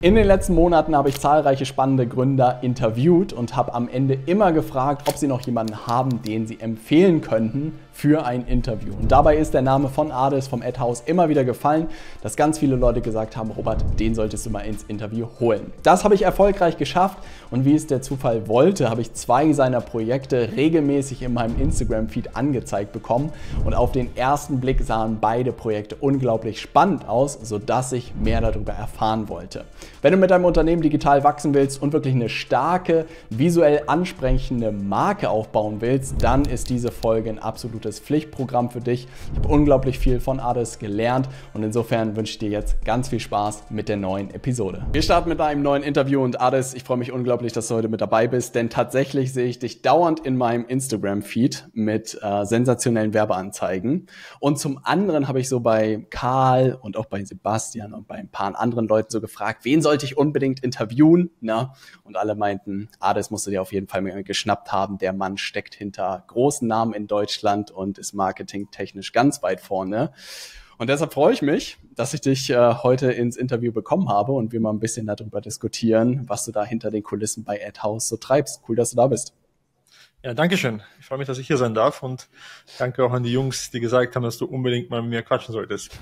In den letzten Monaten habe ich zahlreiche spannende Gründer interviewt und habe am Ende immer gefragt, ob sie noch jemanden haben, den sie empfehlen könnten für ein Interview. Und dabei ist der Name von Ades vom AdHouse immer wieder gefallen, dass ganz viele Leute gesagt haben, Robert, den solltest du mal ins Interview holen. Das habe ich erfolgreich geschafft und wie es der Zufall wollte, habe ich 2 seiner Projekte regelmäßig in meinem Instagram-Feed angezeigt bekommen und auf den ersten Blick sahen beide Projekte unglaublich spannend aus, sodass ich mehr darüber erfahren wollte. Wenn du mit deinem Unternehmen digital wachsen willst und wirklich eine starke, visuell ansprechende Marke aufbauen willst, dann ist diese Folge ein absolutes Pflichtprogramm für dich. Ich habe unglaublich viel von Ades gelernt und insofern wünsche ich dir jetzt ganz viel Spaß mit der neuen Episode. Wir starten mit einem neuen Interview und Ades, ich freue mich unglaublich, dass du heute mit dabei bist, denn tatsächlich sehe ich dich dauernd in meinem Instagram-Feed mit sensationellen Werbeanzeigen. Und zum anderen habe ich so bei Karl und auch bei Sebastian und bei ein paar anderen Leuten so gefragt, wen sollte ich unbedingt interviewen? Na? Und alle meinten, Ades musst du dir auf jeden Fall mal geschnappt haben. Der Mann steckt hinter großen Namen in Deutschland und ist marketingtechnisch ganz weit vorne. Und deshalb freue ich mich, dass ich dich heute ins Interview bekommen habe und wir mal ein bisschen darüber diskutieren, was du da hinter den Kulissen bei AdHouse so treibst. Cool, dass du da bist. Ja, danke schön. Ich freue mich, dass ich hier sein darf und danke auch an die Jungs, die gesagt haben, dass du unbedingt mal mit mir quatschen solltest.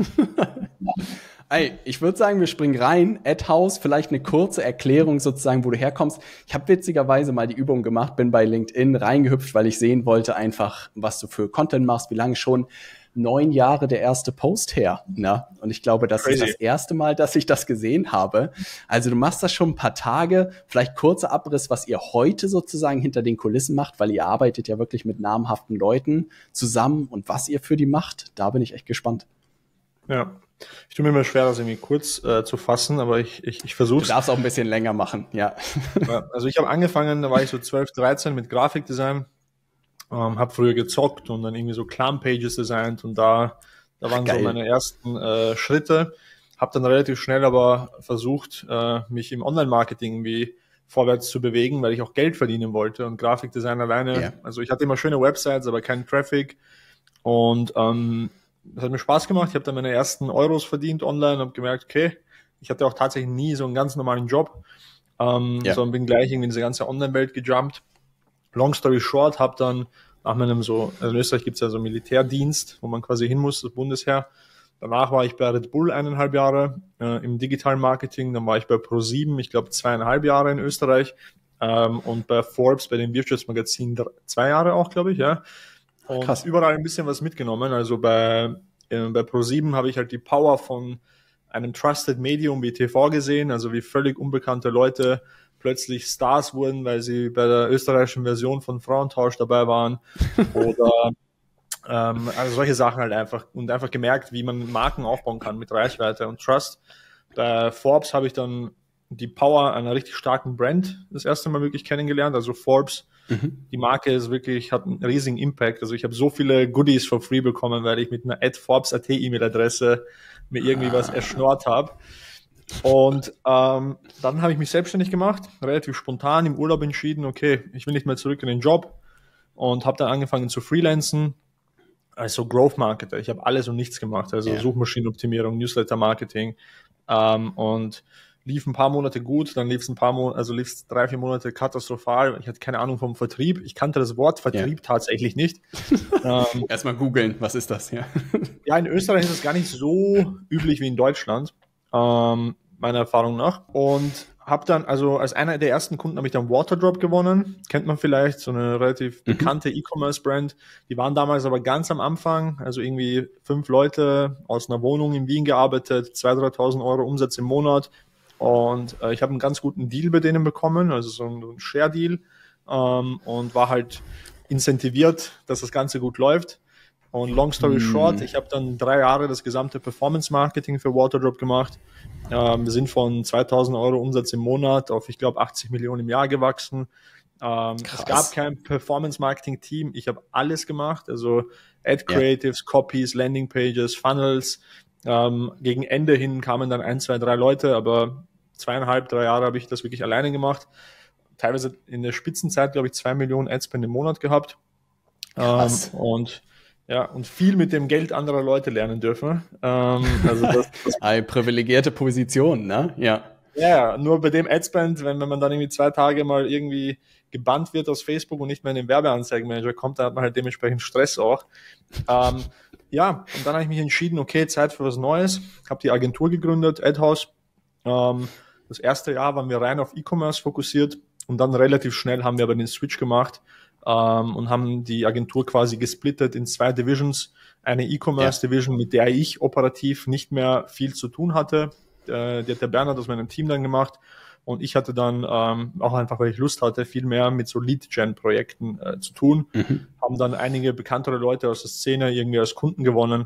Ey, ich würde sagen, wir springen rein. AdHouse, vielleicht eine kurze Erklärung sozusagen, wo du herkommst. Ich habe witzigerweise mal die Übung gemacht, bin bei LinkedIn reingehüpft, weil ich sehen wollte einfach, was du für Content machst, wie lange schon. 9 Jahre der erste Post her. Ne? Und ich glaube, das ist das erste Mal, dass ich das gesehen habe. Also du machst das schon ein paar Tage. Vielleicht kurzer Abriss, was ihr heute sozusagen hinter den Kulissen macht, weil ihr arbeitet ja wirklich mit namhaften Leuten zusammen und was ihr für die macht. Da bin ich echt gespannt. Ja, ich tue mir immer schwer, das irgendwie kurz zu fassen, aber ich versuche es. Du darfst auch ein bisschen länger machen, ja. Also ich habe angefangen, da war ich so 12, 13 mit Grafikdesign. Habe früher gezockt und dann irgendwie so Clan-Pages designt und da waren so meine ersten Schritte. Habe dann relativ schnell aber versucht, mich im Online-Marketing irgendwie vorwärts zu bewegen, weil ich auch Geld verdienen wollte und Grafikdesign alleine. Also ich hatte immer schöne Websites, aber keinen Traffic und das hat mir Spaß gemacht. Ich habe dann meine ersten Euros verdient online und habe gemerkt, okay, ich hatte auch tatsächlich nie so einen ganz normalen Job, sondern bin gleich irgendwie in diese ganze Online-Welt gejumpt. Long story short, habe dann nach meinem also in Österreich gibt's ja so Militärdienst, wo man quasi hin muss, das Bundesheer. Danach war ich bei Red Bull 1,5 Jahre im digitalen Marketing, dann war ich bei Pro7, ich glaube 2,5 Jahre in Österreich und bei Forbes, bei dem Wirtschaftsmagazin 2 Jahre auch, glaube ich, ja. Und krass. Überall ein bisschen was mitgenommen. Also bei Pro7 habe ich halt die Power von einem Trusted Medium wie TV gesehen, also wie völlig unbekannte Leute plötzlich Stars wurden, weil sie bei der österreichischen Version von Frauentausch dabei waren oder also solche Sachen halt einfach und einfach gemerkt, wie man Marken aufbauen kann mit Reichweite und Trust. Bei Forbes habe ich dann die Power einer richtig starken Brand das erste Mal wirklich kennengelernt, also Forbes. Die Marke ist wirklich, hat einen riesigen Impact. Also ich habe so viele Goodies for free bekommen, weil ich mit einer @forbes.at E-Mail-Adresse mir irgendwie was erschnort habe. Und dann habe ich mich selbstständig gemacht, relativ spontan im Urlaub entschieden, okay, ich will nicht mehr zurück in den Job und habe dann angefangen zu freelancen, also Growth Marketer. Ich habe alles und nichts gemacht, also Suchmaschinenoptimierung, Newsletter-Marketing und lief ein paar Monate gut, dann lief es 3, 4 Monate katastrophal. Ich hatte keine Ahnung vom Vertrieb. Ich kannte das Wort Vertrieb tatsächlich nicht. Erstmal googeln, was ist das? Ja, in Österreich ist es gar nicht so üblich wie in Deutschland. Meiner Erfahrung nach. Und habe dann, also als einer der ersten Kunden habe ich dann Waterdrop gewonnen. Kennt man vielleicht, so eine relativ bekannte E-Commerce-Brand. Die waren damals aber ganz am Anfang, also irgendwie 5 Leute aus einer Wohnung in Wien gearbeitet, 2.000, 3.000 Euro Umsatz im Monat. Und ich habe einen ganz guten Deal bei denen bekommen, also so ein Share-Deal und war halt incentiviert, dass das Ganze gut läuft. Und long story short, ich habe dann 3 Jahre das gesamte Performance-Marketing für Waterdrop gemacht. Wir sind von 2.000 Euro Umsatz im Monat auf, ich glaube, 80 Millionen im Jahr gewachsen. Es gab kein Performance-Marketing-Team. Ich habe alles gemacht, also Ad-Creatives, Copies, Landing-Pages, Funnels. Gegen Ende hin kamen dann 1, 2, 3 Leute, aber 2,5, 3 Jahre habe ich das wirklich alleine gemacht. Teilweise in der Spitzenzeit, glaube ich, 2 Millionen Adspend im Monat gehabt. Und viel mit dem Geld anderer Leute lernen dürfen. Also eine privilegierte Position, ne? Ja. Ja, nur bei dem Adspend, wenn man dann irgendwie 2 Tage mal irgendwie gebannt wird aus Facebook und nicht mehr in den Werbeanzeigenmanager kommt, dann hat man halt dementsprechend Stress auch. Ja, und dann habe ich mich entschieden, okay, Zeit für was Neues. Habe die Agentur gegründet, AdHouse. Das erste Jahr waren wir rein auf E-Commerce fokussiert und dann relativ schnell haben wir aber den Switch gemacht und haben die Agentur quasi gesplittet in 2 Divisions. Eine E-Commerce-Division, mit der ich operativ nicht mehr viel zu tun hatte. Die hat der Bernhard aus meinem Team dann gemacht. Und ich hatte dann auch einfach, weil ich Lust hatte, viel mehr mit so Lead-Gen-Projekten zu tun. Haben dann einige bekanntere Leute aus der Szene irgendwie als Kunden gewonnen.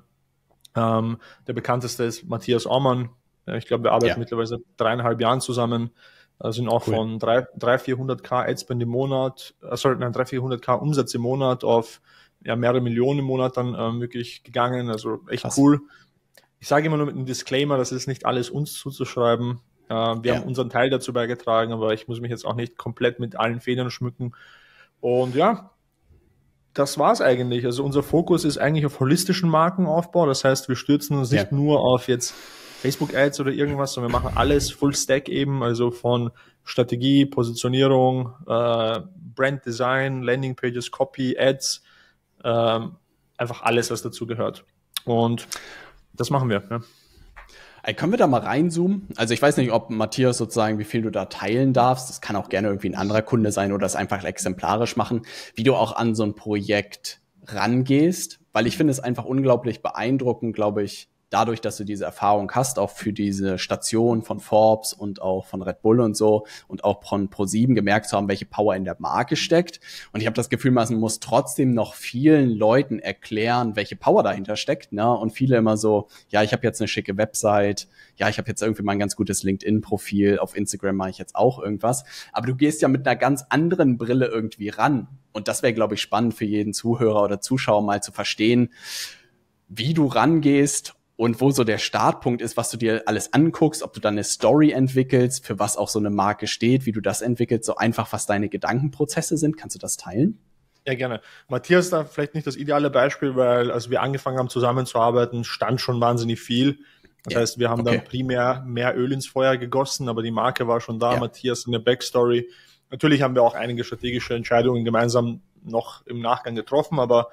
Der bekannteste ist Matthias Aumann. Ich glaube, wir arbeiten mittlerweile seit 3,5 Jahren zusammen. Sind auch von 300-400k Adspend im Monat, 300-400k Umsatz im Monat auf mehrere Millionen im Monat dann wirklich gegangen. Also echt cool. Ich sage immer nur mit einem Disclaimer, das ist nicht alles uns zuzuschreiben. Wir haben unseren Teil dazu beigetragen, aber ich muss mich jetzt auch nicht komplett mit allen Federn schmücken. Und ja, das war's eigentlich. Also unser Fokus ist eigentlich auf holistischen Markenaufbau. Das heißt, wir stürzen uns nicht nur auf jetzt Facebook-Ads oder irgendwas, sondern wir machen alles Full Stack eben, also von Strategie, Positionierung, Brand Design, Landingpages, Copy, Ads, einfach alles, was dazu gehört. Und das machen wir. Ja. Können wir da mal reinzoomen? Also ich weiß nicht, ob Matthias sozusagen, wie viel du da teilen darfst. Das kann auch gerne irgendwie ein anderer Kunde sein oder das einfach exemplarisch machen, wie du auch an so ein Projekt rangehst. Weil ich finde es einfach unglaublich beeindruckend, glaube ich, dadurch, dass du diese Erfahrung hast, auch für diese Station von Forbes und auch von Red Bull und so und auch von ProSieben gemerkt zu haben, welche Power in der Marke steckt. Und ich habe das Gefühl, man muss trotzdem noch vielen Leuten erklären, welche Power dahinter steckt. Ne? Und viele immer so, ja, ich habe jetzt eine schicke Website, ja, ich habe jetzt irgendwie mal ein ganz gutes LinkedIn-Profil, auf Instagram mache ich jetzt auch irgendwas. Aber du gehst ja mit einer ganz anderen Brille irgendwie ran. Und das wäre, glaube ich, spannend für jeden Zuhörer oder Zuschauer mal zu verstehen, wie du rangehst und wo so der Startpunkt ist, was du dir alles anguckst, ob du dann eine Story entwickelst, für was auch so eine Marke steht, wie du das entwickelst, so einfach, was deine Gedankenprozesse sind. Kannst du das teilen? Ja, gerne. Matthias da vielleicht nicht das ideale Beispiel, weil als wir angefangen haben zusammenzuarbeiten, stand schon wahnsinnig viel. Das heißt, wir haben dann primär mehr Öl ins Feuer gegossen, aber die Marke war schon da. Matthias eine Backstory. Natürlich haben wir auch einige strategische Entscheidungen gemeinsam noch im Nachgang getroffen, aber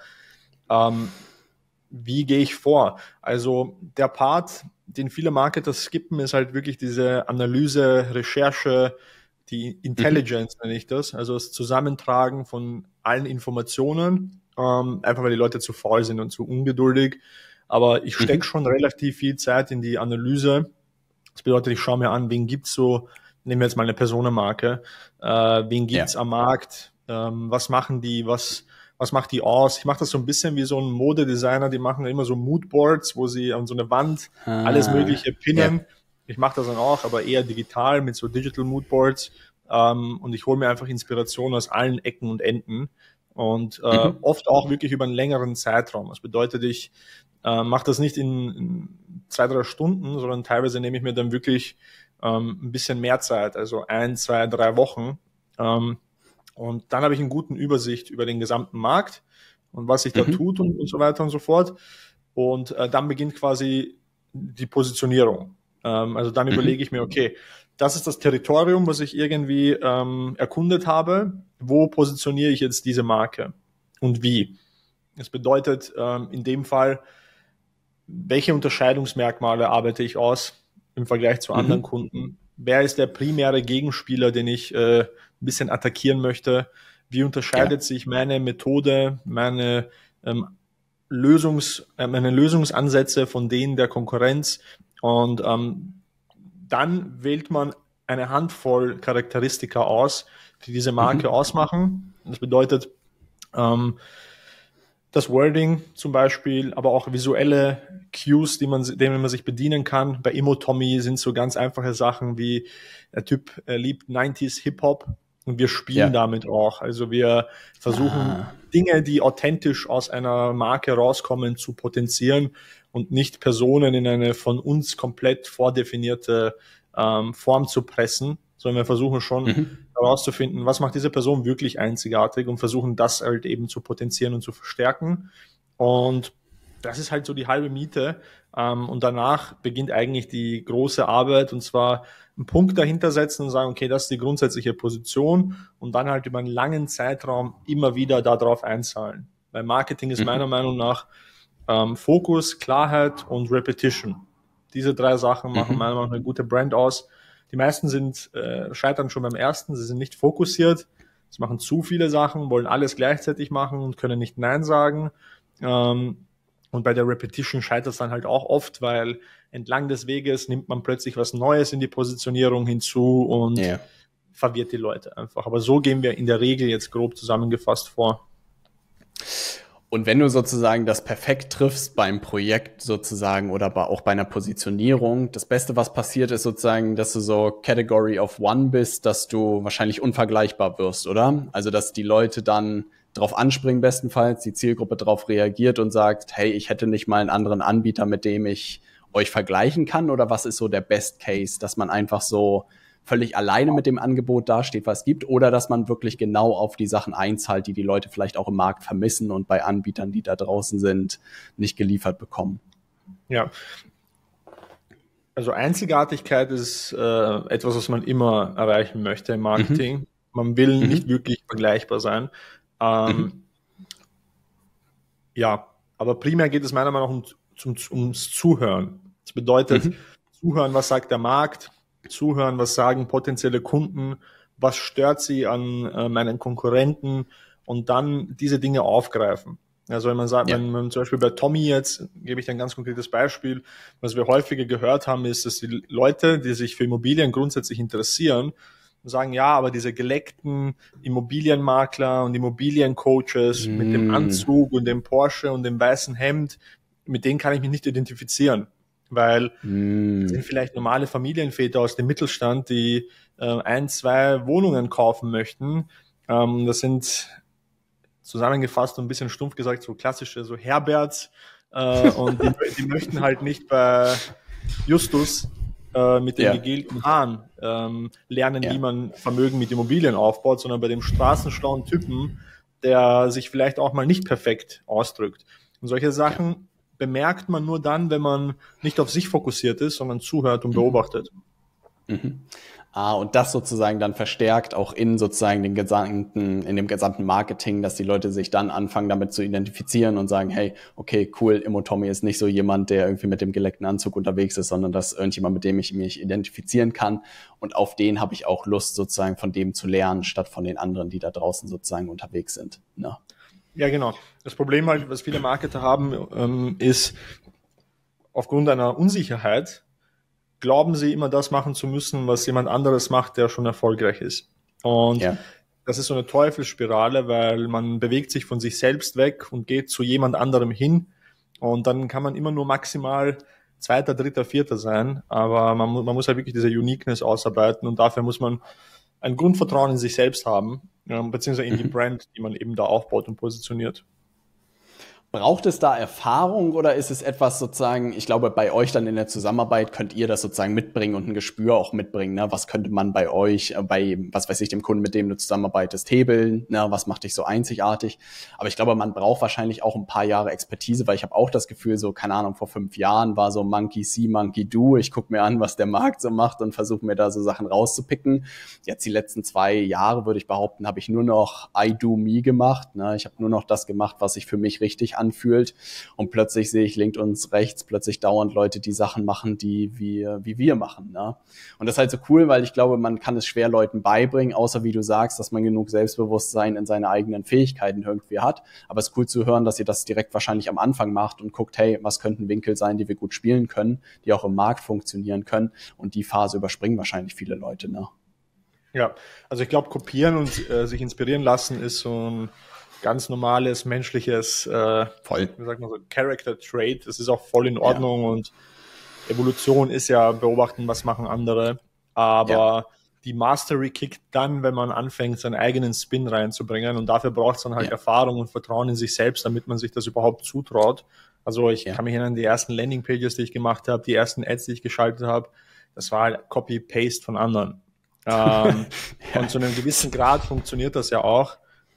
wie gehe ich vor? Also der Part, den viele Marketer skippen, ist halt wirklich diese Analyse, Recherche, die Intelligence nenne ich das, also das Zusammentragen von allen Informationen, einfach weil die Leute zu faul sind und zu ungeduldig. Aber ich stecke schon relativ viel Zeit in die Analyse. Das bedeutet, ich schaue mir an, wen gibt's so, nehmen wir jetzt mal eine Personenmarke, wen gibt's am Markt, was machen die, was macht die aus? Ich mache das so ein bisschen wie so ein Modedesigner, die machen immer so Moodboards, wo sie an so eine Wand alles Mögliche pinnen. Ich mache das dann auch, aber eher digital mit so Digital Moodboards. Und ich hole mir einfach Inspiration aus allen Ecken und Enden. Und oft auch wirklich über einen längeren Zeitraum. Das bedeutet, ich mache das nicht in 2-3 Stunden, sondern teilweise nehme ich mir dann wirklich ein bisschen mehr Zeit, also 1, 2, 3 Wochen. Und dann habe ich eine gute Übersicht über den gesamten Markt und was sich da tut und so weiter und so fort. Und dann beginnt quasi die Positionierung. Also dann überlege ich mir, okay, das ist das Territorium, was ich irgendwie erkundet habe. Wo positioniere ich jetzt diese Marke und wie? Das bedeutet in dem Fall, welche Unterscheidungsmerkmale arbeite ich aus im Vergleich zu anderen Kunden? Wer ist der primäre Gegenspieler, den ich ein bisschen attackieren möchte? Wie unterscheidet sich meine Methode, meine Lösungsansätze von denen der Konkurrenz? Und dann wählt man eine Handvoll Charakteristika aus, die diese Marke ausmachen. Das bedeutet, das Wording zum Beispiel, aber auch visuelle Cues, denen man sich bedienen kann. Bei Emotommy sind so ganz einfache Sachen wie der Typ liebt 90s Hip-Hop und wir spielen damit auch. Also wir versuchen Dinge, die authentisch aus einer Marke rauskommen, zu potenzieren und nicht Personen in eine von uns komplett vordefinierte Form zu pressen, sondern wir versuchen schon herauszufinden, was macht diese Person wirklich einzigartig und versuchen das halt eben zu potenzieren und zu verstärken. Und das ist halt so die halbe Miete. Und danach beginnt eigentlich die große Arbeit, und zwar einen Punkt dahinter setzen und sagen, okay, das ist die grundsätzliche Position, und dann halt über einen langen Zeitraum immer wieder darauf einzahlen. Weil Marketing ist meiner Meinung nach Fokus, Klarheit und Repetition. Diese 3 Sachen machen meiner Meinung nach eine gute Brand aus. Die meisten scheitern schon beim ersten, sie sind nicht fokussiert, sie machen zu viele Sachen, wollen alles gleichzeitig machen und können nicht Nein sagen. Und bei der Repetition scheitert es dann halt auch oft, weil entlang des Weges nimmt man plötzlich was Neues in die Positionierung hinzu und verwirrt die Leute einfach. Aber so gehen wir in der Regel jetzt grob zusammengefasst vor. Und wenn du sozusagen das perfekt triffst beim Projekt sozusagen oder auch bei einer Positionierung, das Beste, was passiert, ist sozusagen, dass du so Category of One bist, dass du wahrscheinlich unvergleichbar wirst, oder? Also, dass die Leute dann drauf anspringen bestenfalls, die Zielgruppe drauf reagiert und sagt, hey, ich hätte nicht mal einen anderen Anbieter, mit dem ich euch vergleichen kann, oder was ist so der Best Case, dass man einfach so völlig alleine mit dem Angebot dasteht, was es gibt, oder dass man wirklich genau auf die Sachen einzahlt, die die Leute vielleicht auch im Markt vermissen und bei Anbietern, die da draußen sind, nicht geliefert bekommen. Ja, also Einzigartigkeit ist etwas, was man immer erreichen möchte im Marketing. Man will nicht wirklich vergleichbar sein. Ja, aber primär geht es meiner Meinung nach ums Zuhören. Das bedeutet, zuhören, was sagt der Markt, zuhören, was sagen potenzielle Kunden, was stört sie an meinen Konkurrenten, und dann diese Dinge aufgreifen. Also wenn man sagt, wenn man zum Beispiel bei Tommy jetzt, gebe ich ein ganz konkretes Beispiel, was wir häufiger gehört haben, ist, dass die Leute, die sich für Immobilien grundsätzlich interessieren, sagen, ja, aber diese geleckten Immobilienmakler und Immobiliencoaches mit dem Anzug und dem Porsche und dem weißen Hemd, mit denen kann ich mich nicht identifizieren. Weil das sind vielleicht normale Familienväter aus dem Mittelstand, die 1, 2 Wohnungen kaufen möchten. Das sind zusammengefasst und ein bisschen stumpf gesagt so klassische so Herberts, und die möchten halt nicht bei Justus mit den gegelten Haaren lernen, wie man Vermögen mit Immobilien aufbaut, sondern bei dem straßenschlauen Typen, der sich vielleicht auch mal nicht perfekt ausdrückt. Und solche Sachen bemerkt man nur dann, wenn man nicht auf sich fokussiert ist, sondern zuhört und beobachtet. Und das sozusagen dann verstärkt auch in sozusagen in dem gesamten Marketing, dass die Leute sich dann anfangen, damit zu identifizieren und sagen, hey, okay, cool, Immo-Tommy ist nicht so jemand, der irgendwie mit dem geleckten Anzug unterwegs ist, sondern das ist irgendjemand, mit dem ich mich identifizieren kann, und auf den habe ich auch Lust, sozusagen von dem zu lernen, statt von den anderen, die da draußen sozusagen unterwegs sind. Ne? Ja, genau. Das Problem halt, was viele Marketer haben, ist, aufgrund einer Unsicherheit glauben sie immer das machen zu müssen, was jemand anderes macht, der schon erfolgreich ist. Und das ist so eine Teufelsspirale, weil man bewegt sich von sich selbst weg und geht zu jemand anderem hin, und dann kann man immer nur maximal 2., 3., 4. sein, aber man muss halt wirklich diese Uniqueness ausarbeiten, und dafür muss man ein Grundvertrauen in sich selbst haben, beziehungsweise in die Brand, die man eben da aufbaut und positioniert. Braucht es da Erfahrung, oder ist es etwas sozusagen, ich glaube, bei euch dann in der Zusammenarbeit könnt ihr das sozusagen mitbringen und ein Gespür auch mitbringen, ne? Was könnte man bei euch, bei, was weiß ich, dem Kunden, mit dem du zusammenarbeitest, hebeln, ne? Was macht dich so einzigartig? Aber ich glaube, man braucht wahrscheinlich auch ein paar Jahre Expertise, weil ich habe auch das Gefühl, so, keine Ahnung, vor 5 Jahren war so Monkey see, Monkey do. Ich gucke mir an, was der Markt so macht und versuche mir da so Sachen rauszupicken. Jetzt die letzten 2 Jahre, würde ich behaupten, habe ich nur noch I do me gemacht, ne? Ich habe nur noch das gemacht, was sich für mich richtig anfühlt, und plötzlich sehe ich links und rechts plötzlich dauernd Leute, die Sachen machen, die wie wir machen, ne? Und das ist halt so cool, weil ich glaube, man kann es schwer Leuten beibringen, außer wie du sagst, dass man genug Selbstbewusstsein in seine eigenen Fähigkeiten irgendwie hat. Aber es ist cool zu hören, dass ihr das direkt wahrscheinlich am Anfang macht und guckt, hey, was könnten Winkel sein, die wir gut spielen können, die auch im Markt funktionieren können, und die Phase überspringen wahrscheinlich viele Leute, ne? Ja, also ich glaube, kopieren und sich inspirieren lassen ist so ein ganz normales, menschliches, wie sagt man so, Character Trait. Das ist auch voll in Ordnung, und Evolution ist ja beobachten, was machen andere. Aber die Mastery kickt dann, wenn man anfängt, seinen eigenen Spin reinzubringen, und dafür braucht es dann halt Erfahrung und Vertrauen in sich selbst, damit man sich das überhaupt zutraut. Also ich kann mich erinnern, die ersten Landingpages, die ich gemacht habe, die ersten Ads, die ich geschaltet habe, das war halt Copy-Paste von anderen. Und zu einem gewissen Grad funktioniert das ja auch.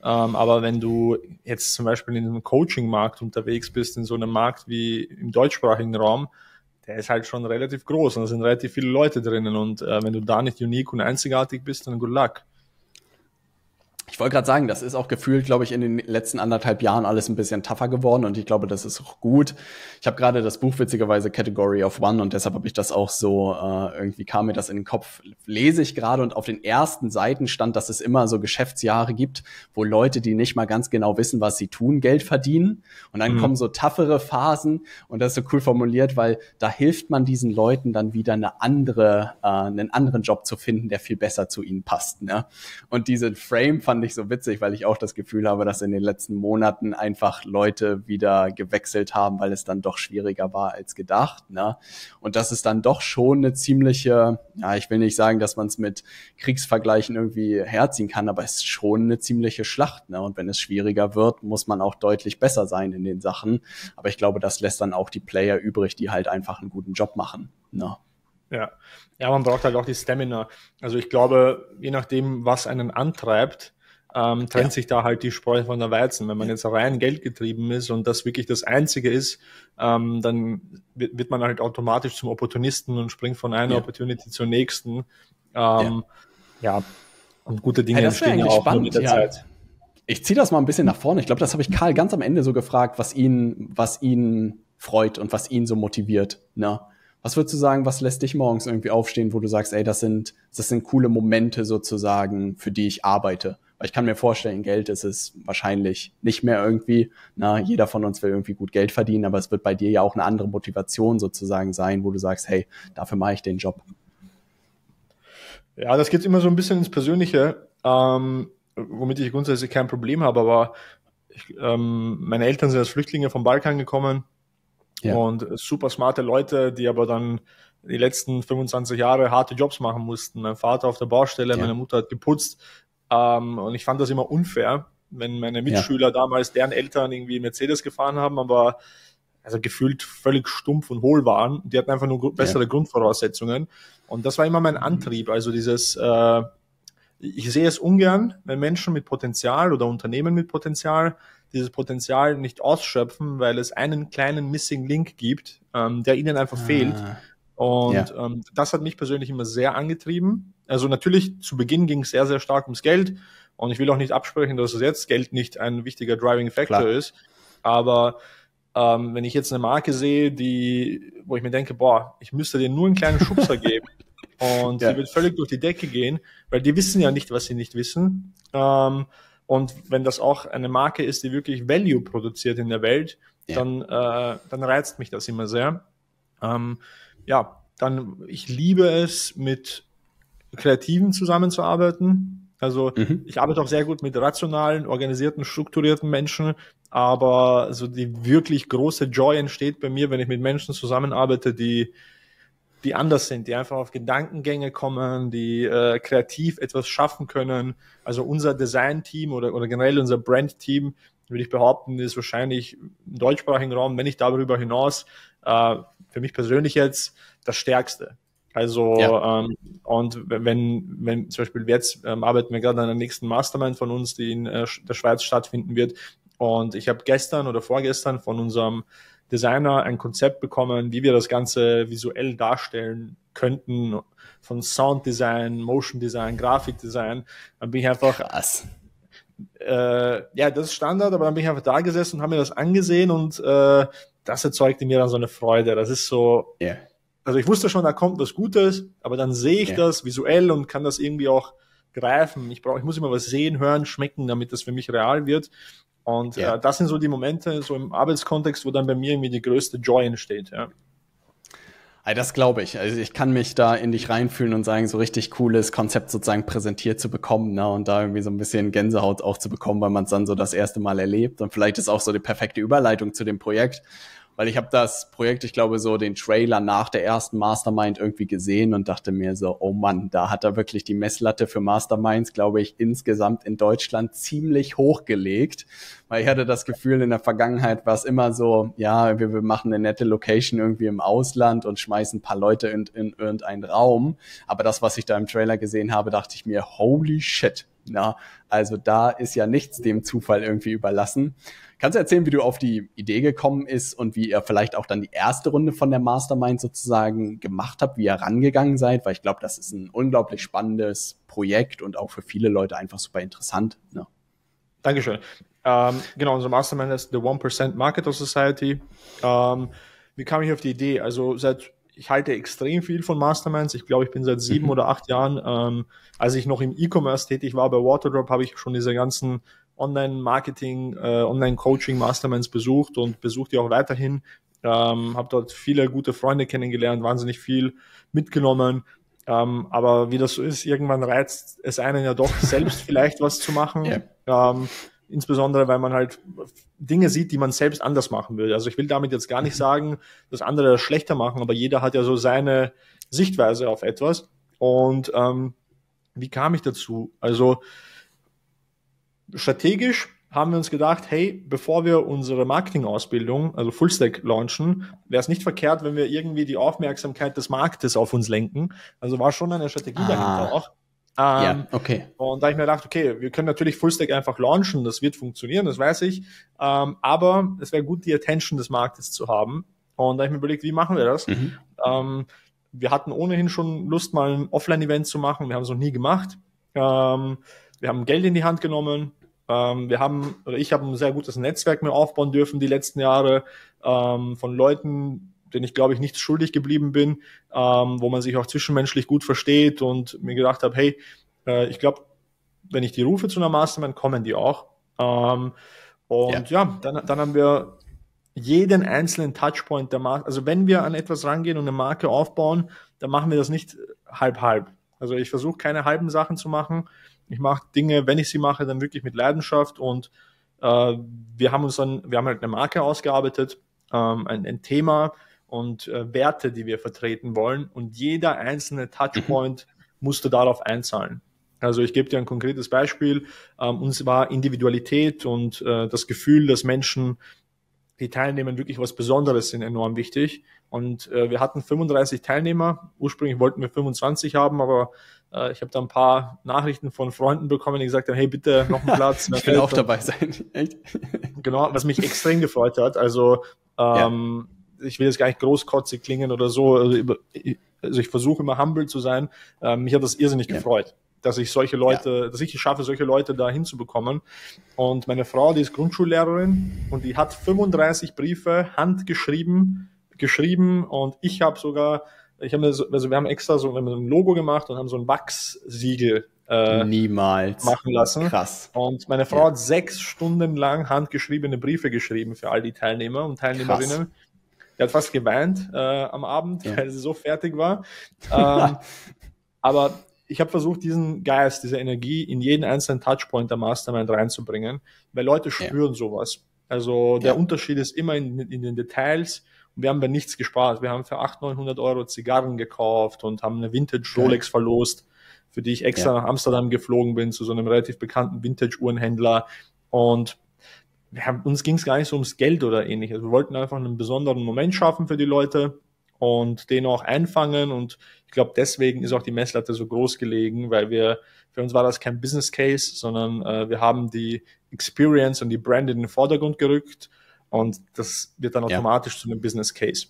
Aber wenn du jetzt zum Beispiel in einem Coaching-Markt unterwegs bist, in so einem Markt wie im deutschsprachigen Raum, der ist halt schon relativ groß und da sind relativ viele Leute drinnen und wenn du da nicht unique und einzigartig bist, dann good luck. Ich wollte gerade sagen, das ist auch gefühlt, glaube ich, in den letzten 1,5 Jahren alles ein bisschen tougher geworden und ich glaube, das ist auch gut. Ich habe gerade das Buch witzigerweise Category of One und deshalb habe ich das auch so, irgendwie kam mir das in den Kopf, lese ich gerade und auf den ersten Seiten stand, dass es immer so Geschäftsjahre gibt, wo Leute, die nicht mal ganz genau wissen, was sie tun, Geld verdienen und dann kommen so toughere Phasen und das ist so cool formuliert, weil da hilft man diesen Leuten dann wieder einen anderen Job zu finden, der viel besser zu ihnen passt, ne? Und diesen Frame fand ich so witzig, weil ich auch das Gefühl habe, dass in den letzten Monaten einfach Leute wieder gewechselt haben, weil es dann doch schwieriger war als gedacht, ne? Und das ist dann doch schon eine ziemliche, ja, ich will nicht sagen, dass man es mit Kriegsvergleichen irgendwie herziehen kann, aber es ist schon eine ziemliche Schlacht, ne? Und wenn es schwieriger wird, muss man auch deutlich besser sein in den Sachen. Aber ich glaube, das lässt dann auch die Player übrig, die halt einfach einen guten Job machen, ne? Ja, man braucht halt auch die Stamina. Also ich glaube, je nachdem, was einen antreibt, trennt sich da halt die Spreu von der Weizen. Wenn man jetzt rein geldgetrieben ist und das wirklich das Einzige ist, dann wird man halt automatisch zum Opportunisten und springt von einer Opportunity zur nächsten. Und gute Dinge entstehen ja auch mit der Zeit. Ich ziehe das mal ein bisschen nach vorne. Ich glaube, das habe ich Karl ganz am Ende so gefragt, was ihn freut und was ihn so motiviert, ne? Was würdest du sagen, was lässt dich morgens irgendwie aufstehen, wo du sagst, ey, das sind coole Momente sozusagen, für die ich arbeite? Weil ich kann mir vorstellen, Geld ist es wahrscheinlich nicht mehr irgendwie. Na, jeder von uns will irgendwie gut Geld verdienen, aber es wird bei dir ja auch eine andere Motivation sozusagen sein, wo du sagst, hey, dafür mache ich den Job. Ja, das geht immer so ein bisschen ins Persönliche, womit ich grundsätzlich kein Problem habe, aber meine Eltern sind als Flüchtlinge vom Balkan gekommen. Ja. Und super smarte Leute, die aber dann die letzten 25 Jahre harte Jobs machen mussten. Mein Vater auf der Baustelle, meine Mutter hat geputzt. Und ich fand das immer unfair, wenn meine Mitschüler damals, deren Eltern irgendwie Mercedes gefahren haben, aber also gefühlt völlig stumpf und hohl waren. Die hatten einfach nur bessere Grundvoraussetzungen. Und das war immer mein Antrieb. Also dieses, ich sehe es ungern, wenn Menschen mit Potenzial oder Unternehmen mit Potenzial dieses Potenzial nicht ausschöpfen, weil es einen kleinen Missing Link gibt, der ihnen einfach fehlt. Und das hat mich persönlich immer sehr angetrieben. Also natürlich, zu Beginn ging es sehr, sehr stark ums Geld. Und ich will auch nicht absprechen, dass es jetzt Geld nicht ein wichtiger Driving Factor ist. Aber wenn ich jetzt eine Marke sehe, wo ich mir denke, boah, ich müsste denen nur einen kleinen Schubser geben und die wird völlig durch die Decke gehen, weil die wissen ja nicht, was sie nicht wissen. Und wenn das auch eine Marke ist, die wirklich Value produziert in der Welt, dann reizt mich das immer sehr. Ich liebe es, mit Kreativen zusammenzuarbeiten. Also ich arbeite auch sehr gut mit rationalen, organisierten, strukturierten Menschen, aber so die wirklich große Joy entsteht bei mir, wenn ich mit Menschen zusammenarbeite, die anders sind, die einfach auf Gedankengänge kommen, die kreativ etwas schaffen können. Also unser Design-Team oder generell unser Brand-Team, würde ich behaupten, ist wahrscheinlich im deutschsprachigen Raum, wenn nicht darüber hinaus, für mich persönlich jetzt das Stärkste. Also und wenn zum Beispiel jetzt arbeiten wir gerade an der nächsten Mastermind von uns, die in der Schweiz stattfinden wird. Und ich habe gestern oder vorgestern von unserem Designer ein Konzept bekommen, wie wir das Ganze visuell darstellen könnten, von Sounddesign, Motion Design, Grafikdesign. Dann bin ich einfach krass. Das ist Standard, aber dann bin ich einfach da gesessen und habe mir das angesehen und das erzeugte mir dann so eine Freude. Das ist so, also ich wusste schon, da kommt was Gutes, aber dann sehe ich das visuell und kann das irgendwie auch greifen. Ich muss immer was sehen, hören, schmecken, damit das für mich real wird. Und das sind so die Momente, so im Arbeitskontext, wo dann bei mir irgendwie die größte Joy entsteht. Ja. Das glaube ich. Also ich kann mich da in dich reinfühlen und sagen, so richtig cooles Konzept sozusagen präsentiert zu bekommen, ne, und da irgendwie so ein bisschen Gänsehaut auch zu bekommen, weil man es dann so das erste Mal erlebt. Und vielleicht ist auch so die perfekte Überleitung zu dem Projekt. Weil ich habe das Projekt, ich glaube, so den Trailer nach der ersten Mastermind irgendwie gesehen und dachte mir so, oh Mann, da hat er wirklich die Messlatte für Masterminds, glaube ich, insgesamt in Deutschland ziemlich hochgelegt. Weil ich hatte das Gefühl, in der Vergangenheit war es immer so, ja, wir machen eine nette Location irgendwie im Ausland und schmeißen ein paar Leute in irgendeinen Raum. Aber das, was ich da im Trailer gesehen habe, dachte ich mir, holy shit. Na, also da ist ja nichts dem Zufall irgendwie überlassen. Kannst du erzählen, wie du auf die Idee gekommen ist und wie ihr vielleicht auch dann die erste Runde von der Mastermind sozusagen gemacht habt, wie ihr rangegangen seid? Weil ich glaube, das ist ein unglaublich spannendes Projekt und auch für viele Leute einfach super interessant. Ne? Dankeschön. Genau, unser Mastermind ist The 1% Marketer Society. Wie kam ich auf die Idee? Also ich halte extrem viel von Masterminds. Ich glaube, ich bin seit 7 oder 8 Jahren, als ich noch im E-Commerce tätig war bei Waterdrop, habe ich schon diese ganzen Online-Marketing, Online-Coaching-Masterminds besucht und besuche die auch weiterhin. Habe dort viele gute Freunde kennengelernt, wahnsinnig viel mitgenommen. Aber wie das so ist, irgendwann reizt es einen ja doch selbst vielleicht was zu machen. Yeah. Insbesondere, weil man halt Dinge sieht, die man selbst anders machen will. Also ich will damit jetzt gar nicht sagen, dass andere das schlechter machen, aber jeder hat ja so seine Sichtweise auf etwas. Und wie kam ich dazu? Also strategisch haben wir uns gedacht, hey, bevor wir unsere Marketingausbildung, also Fullstack launchen, wäre es nicht verkehrt, wenn wir irgendwie die Aufmerksamkeit des Marktes auf uns lenken. Also war schon eine Strategie dahinter auch. Ja, okay. Und da habe ich mir gedacht, okay, wir können natürlich Fullstack einfach launchen, das wird funktionieren, das weiß ich, aber es wäre gut, die Attention des Marktes zu haben. Und da habe ich mir überlegt, wie machen wir das? Wir hatten ohnehin schon Lust, mal ein Offline-Event zu machen, wir haben es noch nie gemacht. Wir haben Geld in die Hand genommen, ich habe ein sehr gutes Netzwerk mir aufbauen dürfen die letzten Jahre, von Leuten, denen ich, glaube ich, nichts schuldig geblieben bin, wo man sich auch zwischenmenschlich gut versteht und mir gedacht habe, hey, ich glaube, wenn ich die rufe zu einer Mastermind, kommen die auch. Dann haben wir jeden einzelnen Touchpoint der Marke, also wenn wir an etwas rangehen und eine Marke aufbauen, dann machen wir das nicht halb. Also ich versuche keine halben Sachen zu machen. Ich mache Dinge, wenn ich sie mache, dann wirklich mit Leidenschaft und wir haben halt eine Marke ausgearbeitet, ein Thema und Werte, die wir vertreten wollen und jeder einzelne Touchpoint musste darauf einzahlen. Also ich gebe dir ein konkretes Beispiel. Uns war Individualität und das Gefühl, dass Menschen, die teilnehmen, wirklich was Besonderes sind, enorm wichtig. Und wir hatten 35 Teilnehmer. Ursprünglich wollten wir 25 haben, aber ich habe da ein paar Nachrichten von Freunden bekommen, die gesagt haben, hey, bitte noch einen Platz. Ich will auch dabei sein. Echt? Genau, was mich extrem gefreut hat. Also ich will jetzt gar nicht großkotzig klingen oder so. Also ich versuche immer humble zu sein. Mich hat das irrsinnig gefreut, dass ich solche Leute, dass ich es schaffe, solche Leute da hinzubekommen. Und meine Frau, die ist Grundschullehrerin und die hat 35 Briefe handgeschrieben und wir haben extra so ein Logo gemacht und haben so ein Wachssiegel niemals machen lassen. Krass. Und meine Frau hat 6 Stunden lang handgeschriebene Briefe geschrieben für all die Teilnehmer und Teilnehmerinnen. Krass. Die hat fast geweint am Abend, weil sie so fertig war. Aber ich habe versucht, diesen Geist, diese Energie in jeden einzelnen Touchpoint der Mastermind reinzubringen, weil Leute spüren sowas. Also der Unterschied ist immer in den Details. Und wir haben bei nichts gespart. Wir haben für 800-900 Euro Zigarren gekauft und haben eine Vintage Rolex verlost, für die ich extra nach Amsterdam geflogen bin, zu so einem relativ bekannten Vintage-Uhrenhändler. Und uns ging es gar nicht so ums Geld oder ähnliches. Wir wollten einfach einen besonderen Moment schaffen für die Leute und den auch einfangen. Und ich glaube, deswegen ist auch die Messlatte so groß gelegen, weil für uns war das kein Business Case, sondern wir haben die Experience und die Brand in den Vordergrund gerückt. Und das wird dann automatisch zu einem Business Case.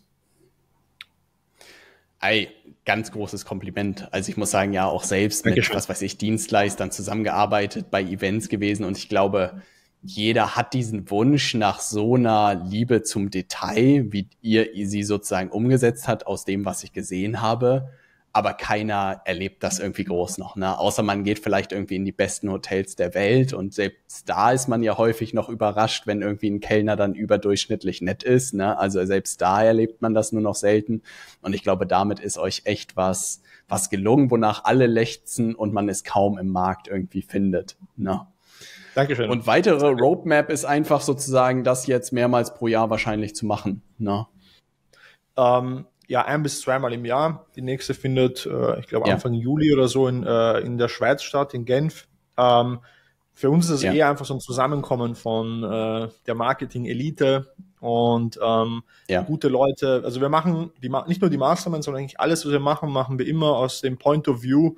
Ganz großes Kompliment. Also ich muss sagen, ja, auch selbst mit, Dienstleistern zusammengearbeitet, bei Events gewesen. Und ich glaube, jeder hat diesen Wunsch nach so einer Liebe zum Detail, wie ihr sie sozusagen umgesetzt habt, aus dem, was ich gesehen habe. Aber keiner erlebt das irgendwie groß noch, ne? Außer man geht vielleicht irgendwie in die besten Hotels der Welt und selbst da ist man ja häufig noch überrascht, wenn irgendwie ein Kellner dann überdurchschnittlich nett ist, ne? Also selbst da erlebt man das nur noch selten und ich glaube, damit ist euch echt was gelungen, wonach alle lechzen und man es kaum im Markt irgendwie findet, ne? Dankeschön. Und weitere Roadmap ist einfach sozusagen, das jetzt mehrmals pro Jahr wahrscheinlich zu machen, ne? 1 bis 2 Mal im Jahr. Die nächste findet, ich glaube, Anfang Juli oder so in der Schweiz statt, in Genf. Für uns ist es eher einfach so ein Zusammenkommen von der Marketing-Elite und gute Leute. Also wir machen nicht nur die Mastermind, sondern eigentlich alles, was wir machen, machen wir immer aus dem Point of View,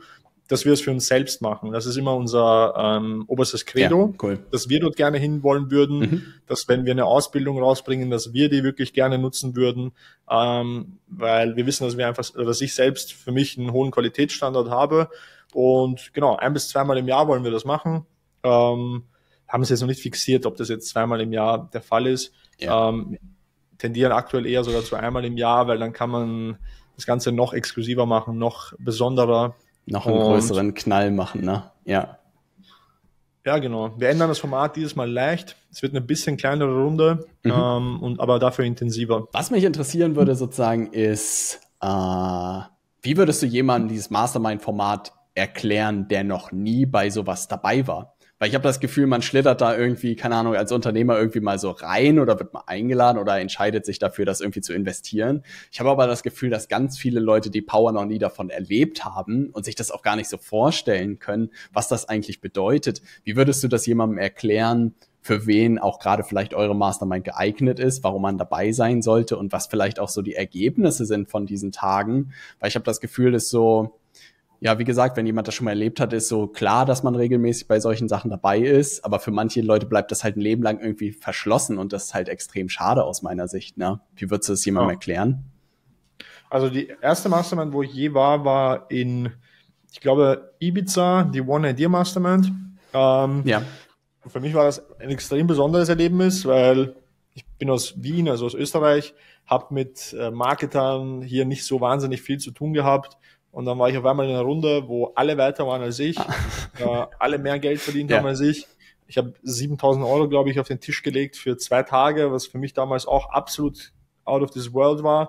dass wir es für uns selbst machen. Das ist immer unser oberstes Credo, cool. Dass wir dort gerne hinwollen würden, dass wenn wir eine Ausbildung rausbringen, dass wir die wirklich gerne nutzen würden, weil wir wissen, dass wir einfach, dass ich selbst für mich einen hohen Qualitätsstandard habe und genau, 1 bis 2 Mal im Jahr wollen wir das machen. Haben es jetzt noch nicht fixiert, ob das jetzt 2 Mal im Jahr der Fall ist. Ja. Tendieren aktuell eher sogar zu 1 Mal im Jahr, weil dann kann man das Ganze noch exklusiver machen, noch besonderer. Noch einen größeren Knall machen, ne? Ja. Ja, genau. Wir ändern das Format dieses Mal leicht. Es wird eine bisschen kleinere Runde, aber dafür intensiver. Was mich interessieren würde sozusagen ist, wie würdest du jemandem dieses Mastermind-Format erklären, der noch nie bei sowas dabei war? Weil ich habe das Gefühl, man schlittert da irgendwie, keine Ahnung, als Unternehmer irgendwie mal so rein oder wird mal eingeladen oder entscheidet sich dafür, das irgendwie zu investieren. Ich habe aber das Gefühl, dass ganz viele Leute die Power noch nie davon erlebt haben und sich das auch gar nicht so vorstellen können, was das eigentlich bedeutet. Wie würdest du das jemandem erklären, für wen auch gerade vielleicht eure Mastermind geeignet ist, warum man dabei sein sollte und was vielleicht auch so die Ergebnisse sind von diesen Tagen? Weil ich habe das Gefühl, dass so, ja, wie gesagt, wenn jemand das schon mal erlebt hat, ist so klar, dass man regelmäßig bei solchen Sachen dabei ist, aber für manche Leute bleibt das halt ein Leben lang irgendwie verschlossen und das ist halt extrem schade aus meiner Sicht, ne? Wie würdest du das jemandem erklären? Also die erste Mastermind, wo ich je war in, ich glaube, Ibiza, die One Idea Mastermind. Ja. Für mich war das ein extrem besonderes Erlebnis, weil ich bin aus Wien, also aus Österreich, habe mit Marketern hier nicht so wahnsinnig viel zu tun gehabt. Und dann war ich auf einmal in einer Runde, wo alle weiter waren als ich, alle mehr Geld verdient haben als ich. Ich habe 7.000 Euro, glaube ich, auf den Tisch gelegt für 2 Tage, was für mich damals auch absolut out of this world war.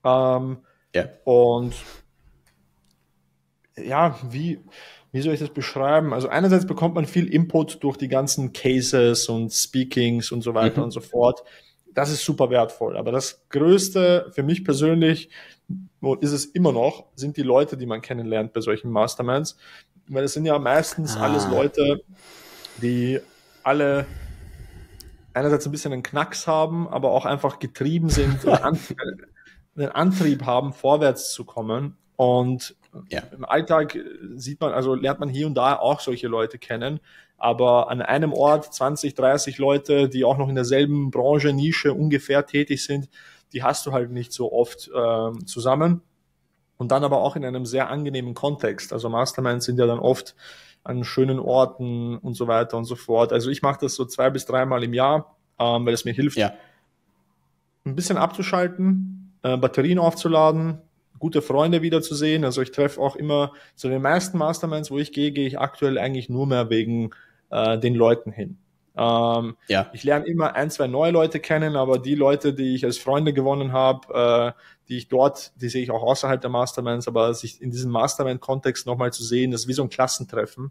Und ja, wie soll ich das beschreiben? Also einerseits bekommt man viel Input durch die ganzen Cases und Speakings und so weiter und so fort. Das ist super wertvoll. Aber das Größte für mich persönlich, und ist es immer noch, sind die Leute, die man kennenlernt bei solchen Masterminds. Weil es sind ja meistens alles Leute, die alle einerseits ein bisschen einen Knacks haben, aber auch einfach getrieben sind und einen Antrieb haben, vorwärts zu kommen. Und im Alltag lernt man hier und da auch solche Leute kennen. Aber an einem Ort 20, 30 Leute, die auch noch in derselben Branche, Nische ungefähr tätig sind, die hast du halt nicht so oft zusammen. Und dann aber auch in einem sehr angenehmen Kontext. Also Masterminds sind ja dann oft an schönen Orten und so weiter und so fort. Also ich mache das so 2 bis 3 Mal im Jahr, weil es mir hilft, ein bisschen abzuschalten, Batterien aufzuladen, gute Freunde wiederzusehen. Also ich treffe auch immer, zu den meisten Masterminds, wo ich gehe ich aktuell eigentlich nur mehr wegen den Leuten hin. Ich lerne immer 1, 2 neue Leute kennen, aber die Leute, die ich als Freunde gewonnen habe, die sehe ich auch außerhalb der Masterminds, aber sich in diesem Mastermind-Kontext nochmal zu sehen, das ist wie so ein Klassentreffen.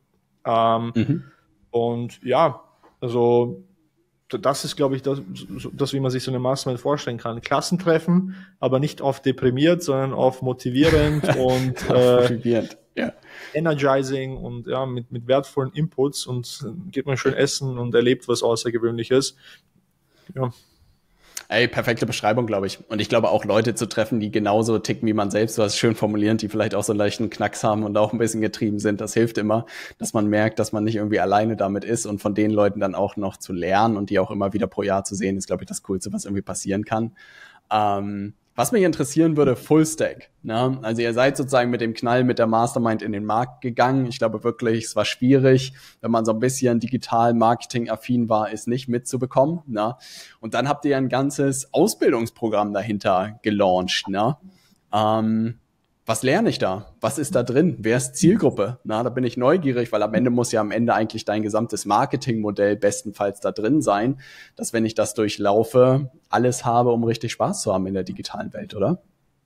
Und ja, also das ist, glaube ich, das, wie man sich so eine Mastermind vorstellen kann. Klassentreffen, aber nicht auf deprimiert, sondern auf motivierend und motivierend. energizing und mit wertvollen Inputs und geht man schön essen und erlebt was Außergewöhnliches. Ja. Ey, perfekte Beschreibung, glaube ich. Und ich glaube auch Leute zu treffen, die genauso ticken wie man selbst, du hast es schön formuliert, die vielleicht auch so einen leichten Knacks haben und auch ein bisschen getrieben sind. Das hilft immer, dass man merkt, dass man nicht irgendwie alleine damit ist und von den Leuten dann auch noch zu lernen und die auch immer wieder pro Jahr zu sehen, ist, glaube ich, das Coolste, was irgendwie passieren kann. Was mich interessieren würde, Fullstack. Ne? Also ihr seid sozusagen mit dem Knall mit der Mastermind in den Markt gegangen. Ich glaube wirklich, es war schwierig, wenn man so ein bisschen digital Marketing-affin war, es nicht mitzubekommen. Ne? Und dann habt ihr ein ganzes Ausbildungsprogramm dahinter gelauncht. Ne? Was lerne ich da? Was ist da drin? Wer ist Zielgruppe? Na, da bin ich neugierig, weil am Ende muss ja eigentlich dein gesamtes Marketingmodell bestenfalls da drin sein, dass wenn ich das durchlaufe, alles habe, um richtig Spaß zu haben in der digitalen Welt, oder?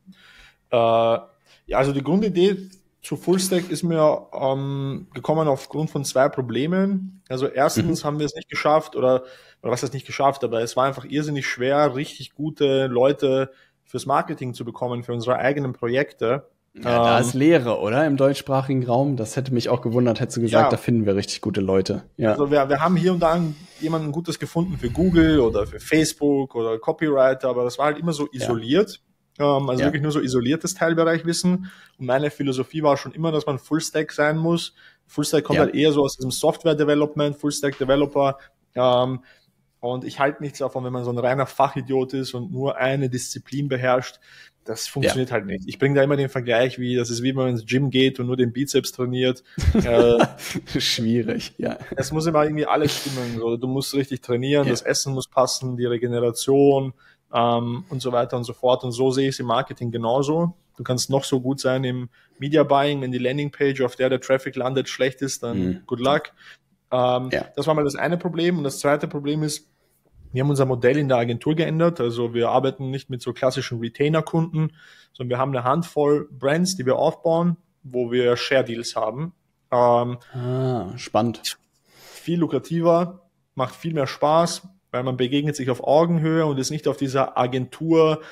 Also die Grundidee zu Fullstack ist mir gekommen aufgrund von 2 Problemen. Also erstens haben wir es nicht geschafft, oder was heißt nicht geschafft, aber es war einfach irrsinnig schwer, richtig gute Leute fürs Marketing zu bekommen, für unsere eigenen Projekte. Ja, da ist Leere, oder? Im deutschsprachigen Raum. Das hätte mich auch gewundert, hättest du gesagt, da finden wir richtig gute Leute. Ja. Also wir haben hier und da jemanden Gutes gefunden für Google oder für Facebook oder Copywriter, aber das war halt immer so isoliert. Also wirklich nur so isoliertes Teilbereichwissen. Und meine Philosophie war schon immer, dass man Fullstack sein muss. Fullstack kommt halt eher so aus diesem Software-Development, Fullstack-Developer. Und ich halte nichts davon, wenn man so ein reiner Fachidiot ist und nur eine Disziplin beherrscht. Das funktioniert halt nicht. Ich bringe da immer den Vergleich, das ist wie wenn man ins Gym geht und nur den Bizeps trainiert. Schwierig, ja. Es muss immer irgendwie alles stimmen. So. Du musst richtig trainieren, das Essen muss passen, die Regeneration und so weiter und so fort. Und so sehe ich es im Marketing genauso. Du kannst noch so gut sein im Media Buying, wenn die Landingpage, auf der Traffic landet, schlecht ist, dann good luck. Das war mal das eine Problem. Und das zweite Problem ist, wir haben unser Modell in der Agentur geändert. Also wir arbeiten nicht mit so klassischen Retainer-Kunden, sondern wir haben eine Handvoll Brands, die wir aufbauen, wo wir Share-Deals haben. Spannend. Viel lukrativer, macht viel mehr Spaß, weil man begegnet sich auf Augenhöhe und ist nicht auf dieser Agentur,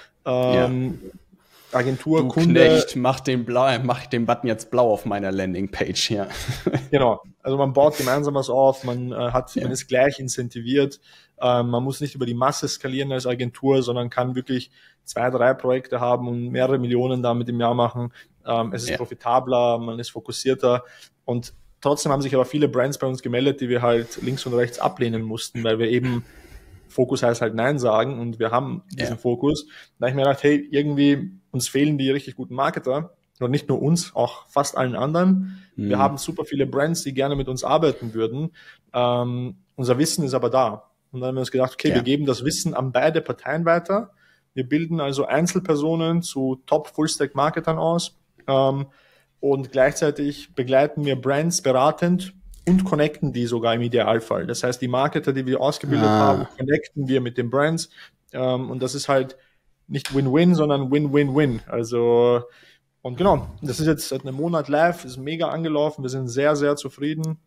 Du Knecht, mach den Button jetzt blau auf meiner Landingpage, ja. Genau, also man baut gemeinsam was auf, man ist gleich incentiviert, man muss nicht über die Masse skalieren als Agentur, sondern kann wirklich 2, 3 Projekte haben und mehrere Millionen damit im Jahr machen. Es ist profitabler, man ist fokussierter und trotzdem haben sich aber viele Brands bei uns gemeldet, die wir halt links und rechts ablehnen mussten, weil wir eben Fokus heißt halt Nein sagen und wir haben diesen Fokus. Da habe ich mir gedacht, hey, irgendwie uns fehlen die richtig guten Marketer und nicht nur uns, auch fast allen anderen. Wir haben super viele Brands, die gerne mit uns arbeiten würden. Unser Wissen ist aber da. Und dann haben wir uns gedacht, okay, wir geben das Wissen an beide Parteien weiter. Wir bilden also Einzelpersonen zu Top-Full-Stack-Marketern aus und gleichzeitig begleiten wir Brands beratend und connecten die sogar im Idealfall. Das heißt, die Marketer, die wir ausgebildet haben, connecten wir mit den Brands. Und das ist halt nicht Win-Win, sondern Win-Win-Win. Also, und genau, das ist jetzt seit einem Monat live, ist mega angelaufen. Wir sind sehr, sehr zufrieden.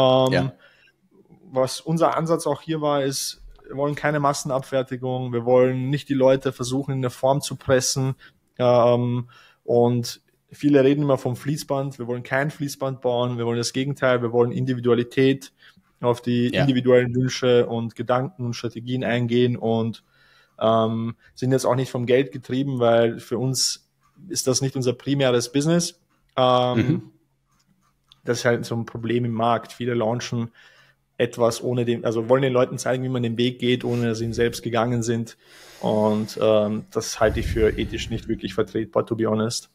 Was unser Ansatz auch hier war, ist, wir wollen keine Massenabfertigung. Wir wollen nicht die Leute versuchen, in eine Form zu pressen. Und viele reden immer vom Fließband. Wir wollen kein Fließband bauen. Wir wollen das Gegenteil. Wir wollen Individualität, auf die individuellen Wünsche und Gedanken und Strategien eingehen und sind jetzt auch nicht vom Geld getrieben, weil für uns ist das nicht unser primäres Business. Das ist halt so ein Problem im Markt. Viele launchen etwas also wollen den Leuten zeigen, wie man den Weg geht, ohne dass sie ihn selbst gegangen sind. Und das halte ich für ethisch nicht wirklich vertretbar, to be honest.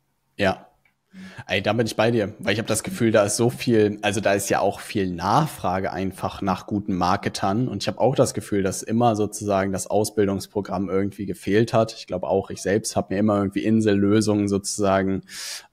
Ja. Ey, da bin ich bei dir, weil ich habe das Gefühl, da ist so viel, also da ist ja auch viel Nachfrage einfach nach guten Marketern und ich habe auch das Gefühl, dass immer sozusagen das Ausbildungsprogramm irgendwie gefehlt hat. Ich glaube auch, ich selbst habe mir immer irgendwie Insellösungen sozusagen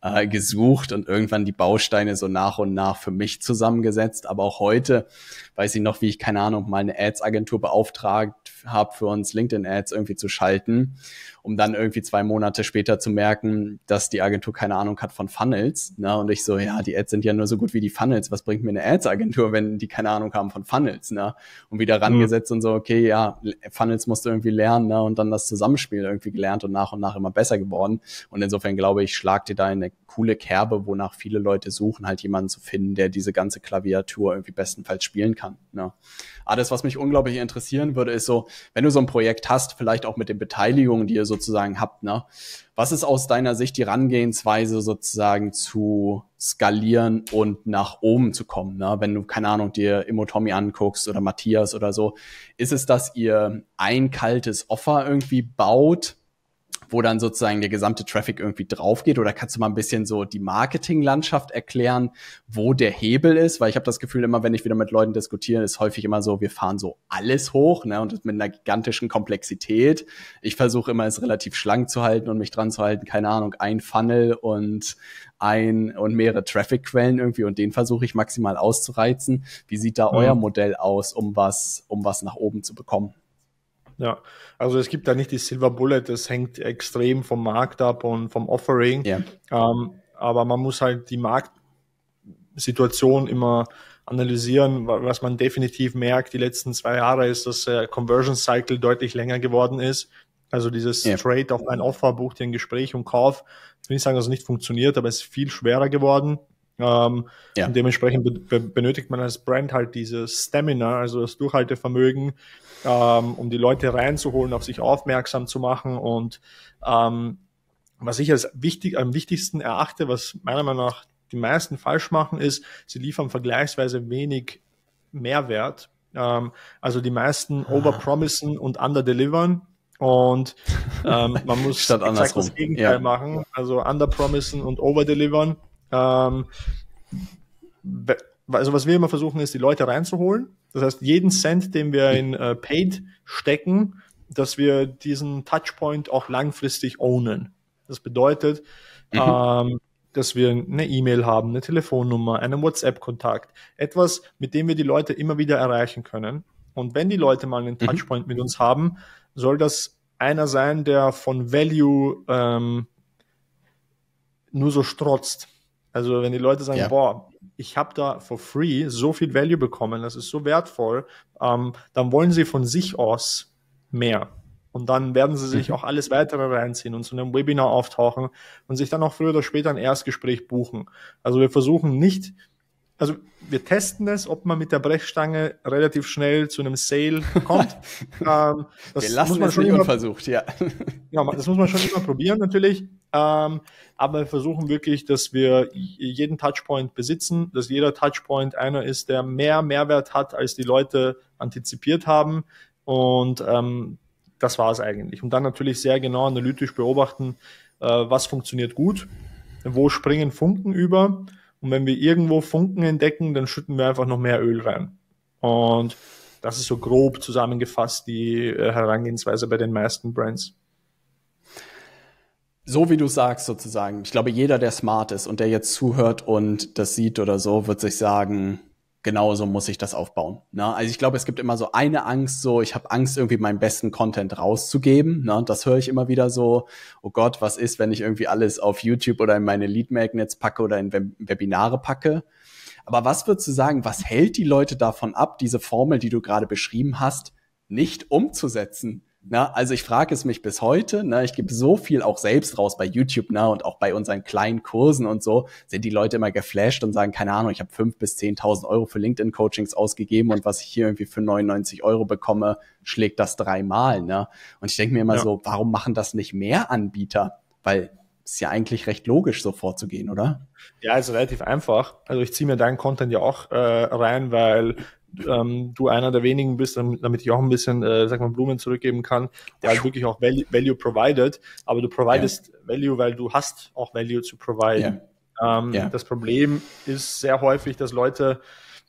gesucht und irgendwann die Bausteine so nach und nach für mich zusammengesetzt, aber auch heute weiß ich noch, wie ich, keine Ahnung, mal eine Ads-Agentur beauftragt habe, für uns LinkedIn-Ads irgendwie zu schalten, um dann irgendwie 2 Monate später zu merken, dass die Agentur keine Ahnung hat von Funnels. Ne? Und ich so, ja, die Ads sind ja nur so gut wie die Funnels. Was bringt mir eine Ads-Agentur, wenn die keine Ahnung haben von Funnels? Ne? Und wieder rangesetzt und so, okay, ja, Funnels musst du irgendwie lernen, ne? Und dann das Zusammenspiel irgendwie gelernt und nach immer besser geworden. Und insofern glaube ich, schlag dir da in eine coole Kerbe, wonach viele Leute suchen, halt jemanden zu finden, der diese ganze Klaviatur irgendwie bestenfalls spielen kann. Ne? Aber das, was mich unglaublich interessieren würde, ist so, wenn du so ein Projekt hast, vielleicht auch mit den Beteiligungen, die ihr sozusagen habt, ne? Was ist aus deiner Sicht die Herangehensweise sozusagen zu skalieren und nach oben zu kommen, ne? Wenn du, keine Ahnung, dir Emotomi anguckst oder Matthias oder so, ist es, dass ihr ein kaltes Offer irgendwie baut, wo dann sozusagen der gesamte Traffic irgendwie drauf geht? Oder kannst du mal ein bisschen so die Marketinglandschaft erklären, wo der Hebel ist? Weil ich habe das Gefühl, immer wenn ich wieder mit Leuten diskutiere, ist häufig immer so, wir fahren so alles hoch, ne, und mit einer gigantischen Komplexität. Ich versuche immer, es relativ schlank zu halten und mich dran zu halten, keine Ahnung, ein Funnel und mehrere Traffic-Quellen irgendwie und den versuche ich maximal auszureizen. Wie sieht da euer Modell aus, um was nach oben zu bekommen? Ja, also es gibt da nicht die Silver Bullet, das hängt extrem vom Markt ab und vom Offering. Yeah. Aber man muss halt die Marktsituation immer analysieren. Was man definitiv merkt, die letzten 2 Jahre ist, dass der Conversion Cycle deutlich länger geworden ist. Also dieses Trade auf ein Offer, bucht dir ein Gespräch und Kauf. Ich will nicht sagen, dass es nicht funktioniert, aber es ist viel schwerer geworden. Und dementsprechend benötigt man als Brand halt dieses Stamina, also das Durchhaltevermögen, um die Leute reinzuholen, auf sich aufmerksam zu machen. Und was ich als am wichtigsten erachte, was meiner Meinung nach die meisten falsch machen, ist, sie liefern vergleichsweise wenig Mehrwert. Also die meisten overpromisen und underdelivern. Und man muss statt andersrum das Gegenteil machen, also underpromisen und overdelivern. Also was wir immer versuchen, ist, die Leute reinzuholen. Das heißt, jeden Cent, den wir in Paid stecken, dass wir diesen Touchpoint auch langfristig ownen. Das bedeutet, dass wir eine E-Mail haben, eine Telefonnummer, einen WhatsApp-Kontakt, etwas, mit dem wir die Leute immer wieder erreichen können. Und wenn die Leute mal einen Touchpoint mit uns haben, soll das einer sein, der von Value nur so strotzt. Also wenn die Leute sagen, boah, ich habe da for free so viel Value bekommen, das ist so wertvoll, dann wollen sie von sich aus mehr. Und dann werden sie sich auch alles weitere reinziehen und zu einem Webinar auftauchen und sich dann auch früher oder später ein Erstgespräch buchen. Also wir versuchen nicht, also wir testen es, ob man mit der Brechstange relativ schnell zu einem Sale kommt. Wir lassen es nicht unversucht, Ja, das muss man schon immer probieren natürlich. Aber wir versuchen wirklich, dass wir jeden Touchpoint besitzen, dass jeder Touchpoint einer ist, der mehr Mehrwert hat, als die Leute antizipiert haben. Und das war es eigentlich. Und dann natürlich sehr genau analytisch beobachten, was funktioniert gut, wo springen Funken über. Und wenn wir irgendwo Funken entdecken, dann schütten wir einfach noch mehr Öl rein. Und das ist so grob zusammengefasst die Herangehensweise bei den meisten Brands. So wie du sagst sozusagen. Ich glaube, jeder, der smart ist und der jetzt zuhört und das sieht oder so, wird sich sagen, genau so muss ich das aufbauen. Ne? Also ich glaube, es gibt immer so eine Angst, so ich habe Angst, irgendwie meinen besten Content rauszugeben. Ne? Das höre ich immer wieder so, oh Gott, was ist, wenn ich irgendwie alles auf YouTube oder in meine Lead Magnets packe oder in Webinare packe? Aber was würdest du sagen, was hält die Leute davon ab, diese Formel, die du gerade beschrieben hast, nicht umzusetzen? Na, also ich frage es mich bis heute, ne, ich gebe so viel auch selbst raus bei YouTube, ne, und auch bei unseren kleinen Kursen und so, sind die Leute immer geflasht und sagen, keine Ahnung, ich habe 5.000 bis 10.000 Euro für LinkedIn-Coachings ausgegeben und was ich hier irgendwie für 99 Euro bekomme, schlägt das 3-mal, ne. Und ich denke mir immer so, warum machen das nicht mehr Anbieter? Weil es ist ja eigentlich recht logisch, so vorzugehen, oder? Ja, ist relativ einfach. Also ich ziehe mir deinen Content ja auch rein, weil du einer der wenigen bist, damit ich auch ein bisschen, Blumen zurückgeben kann, der halt wirklich auch Value provided, aber du providest Value, weil du hast auch Value zu providen. Das Problem ist sehr häufig, dass Leute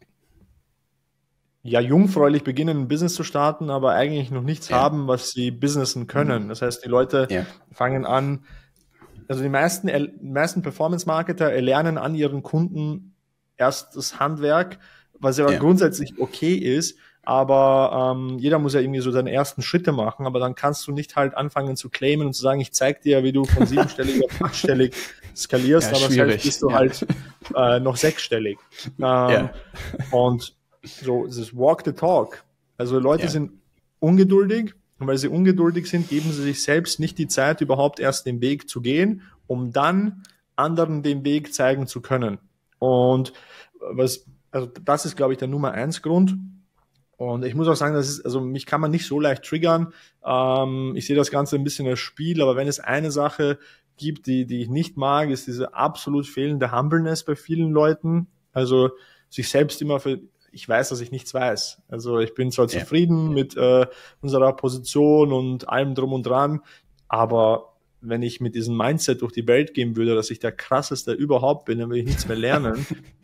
ja jungfräulich beginnen, ein Business zu starten, aber eigentlich noch nichts haben, was sie businessen können. Das heißt, die Leute fangen an, also die meisten Performance-Marketer erlernen an ihren Kunden erst das Handwerk, was ja grundsätzlich okay ist, aber jeder muss ja irgendwie so seine ersten Schritte machen, aber dann kannst du nicht halt anfangen zu claimen und zu sagen, ich zeig dir, wie du von 7-stellig auf 8-stellig skalierst, aber selbst bist du halt noch 6-stellig. Und so, es ist walk the talk. Also Leute sind ungeduldig und weil sie ungeduldig sind, geben sie sich selbst nicht die Zeit, überhaupt erst den Weg zu gehen, um dann anderen den Weg zeigen zu können. Und also das ist, glaube ich, der Nummer 1 Grund. Und ich muss auch sagen, mich kann man nicht so leicht triggern. Ich sehe das Ganze ein bisschen als Spiel, aber wenn es eine Sache gibt, die ich nicht mag, ist diese absolut fehlende Humbleness bei vielen Leuten. Also sich selbst immer ich weiß, dass ich nichts weiß. Also ich bin zwar zufrieden mit unserer Position und allem drum und dran, aber wenn ich mit diesem Mindset durch die Welt gehen würde, dass ich der krasseste überhaupt bin, dann will ich nichts mehr lernen.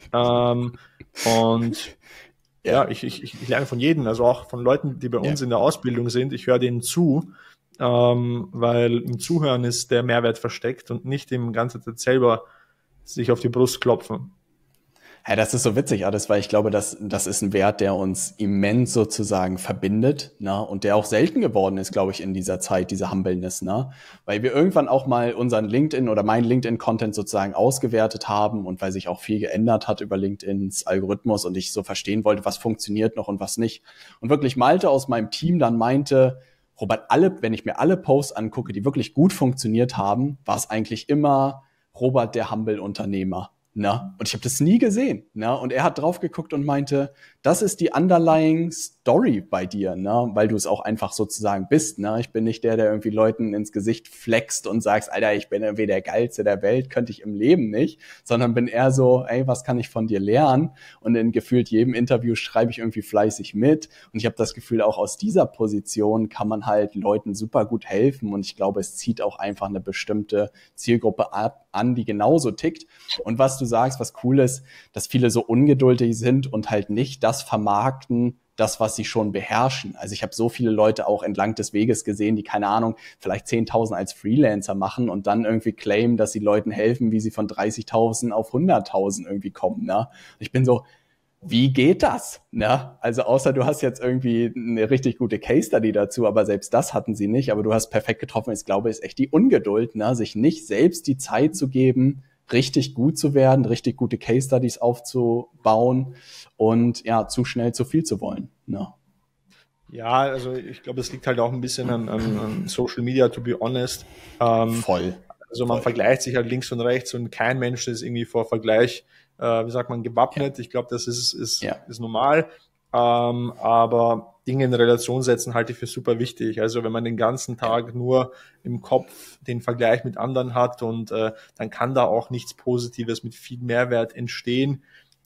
Ich lerne von jedem, also auch von Leuten, die bei uns in der Ausbildung sind. Ich höre denen zu, weil im Zuhören ist der Mehrwert versteckt und nicht im ganzen Zeit selber sich auf die Brust klopfen. Ja, das ist so witzig alles, weil ich glaube, das ist ein Wert, der uns immens sozusagen verbindet, ne? Und der auch selten geworden ist, glaube ich, in dieser Zeit, diese Humbleness, ne? Weil wir irgendwann auch mal unseren LinkedIn oder meinen LinkedIn-Content sozusagen ausgewertet haben und weil sich auch viel geändert hat über LinkedIns Algorithmus und ich so verstehen wollte, was funktioniert noch und was nicht. Und wirklich Malte aus meinem Team dann meinte, Robert, wenn ich mir alle Posts angucke, die wirklich gut funktioniert haben, war es eigentlich immer Robert, der Humble-Unternehmer. Ne? Und ich habe das nie gesehen. Ne? Und er hat drauf geguckt und meinte, das ist die underlying Story bei dir, ne? Weil du es auch einfach sozusagen bist. Ne? Ich bin nicht der irgendwie Leuten ins Gesicht flext und sagst, Alter, ich bin irgendwie der Geilste der Welt, könnte ich im Leben nicht, sondern bin eher so, ey, was kann ich von dir lernen? Und in gefühlt jedem Interview schreibe ich irgendwie fleißig mit. Und ich habe das Gefühl, auch aus dieser Position kann man halt Leuten super gut helfen. Und ich glaube, es zieht auch einfach eine bestimmte Zielgruppe an, die genauso tickt. Und was du sagst, was cool ist, dass viele so ungeduldig sind und halt nicht das vermarkten, das, was sie schon beherrschen. Also ich habe so viele Leute auch entlang des Weges gesehen, die, keine Ahnung, vielleicht 10.000 als Freelancer machen und dann irgendwie claimen, dass sie Leuten helfen, wie sie von 30.000 auf 100.000 irgendwie kommen. Ne? Ich bin so, wie geht das? Ne? Also außer du hast jetzt irgendwie eine richtig gute Case Study dazu, aber selbst das hatten sie nicht. Aber du hast perfekt getroffen. Ich glaube, es ist echt die Ungeduld, ne? Sich nicht selbst die Zeit zu geben, richtig gut zu werden, richtig gute Case Studies aufzubauen und ja, zu schnell zu viel zu wollen. Ne? Ja, also ich glaube, es liegt halt auch ein bisschen an Social Media, to be honest. Voll. Also man vergleicht sich halt links und rechts und kein Mensch ist irgendwie vor Vergleich, wie sagt man, gewappnet. Ja. Ich glaube, das ist normal. Aber Dinge in Relation setzen halte ich für super wichtig. Also wenn man den ganzen Tag nur im Kopf den Vergleich mit anderen hat und dann kann da auch nichts Positives mit viel Mehrwert entstehen.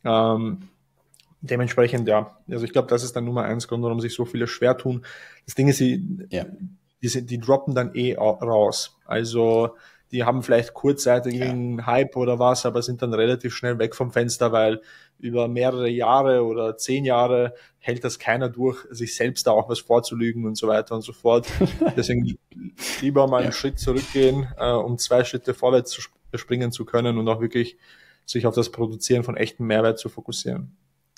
Dementsprechend, ja. Also ich glaube, das ist dann Nummer 1 Grund, warum sich so viele schwer tun. Das Ding ist, die droppen dann raus. Also die haben vielleicht kurzzeitig einen Hype oder was, aber sind dann relativ schnell weg vom Fenster, weil über mehrere Jahre oder 10 Jahre hält das keiner durch, sich selbst da auch was vorzulügen und so weiter und so fort. Deswegen lieber mal einen Schritt zurückgehen, um 2 Schritte vorwärts springen zu können und auch wirklich sich auf das Produzieren von echtem Mehrwert zu fokussieren.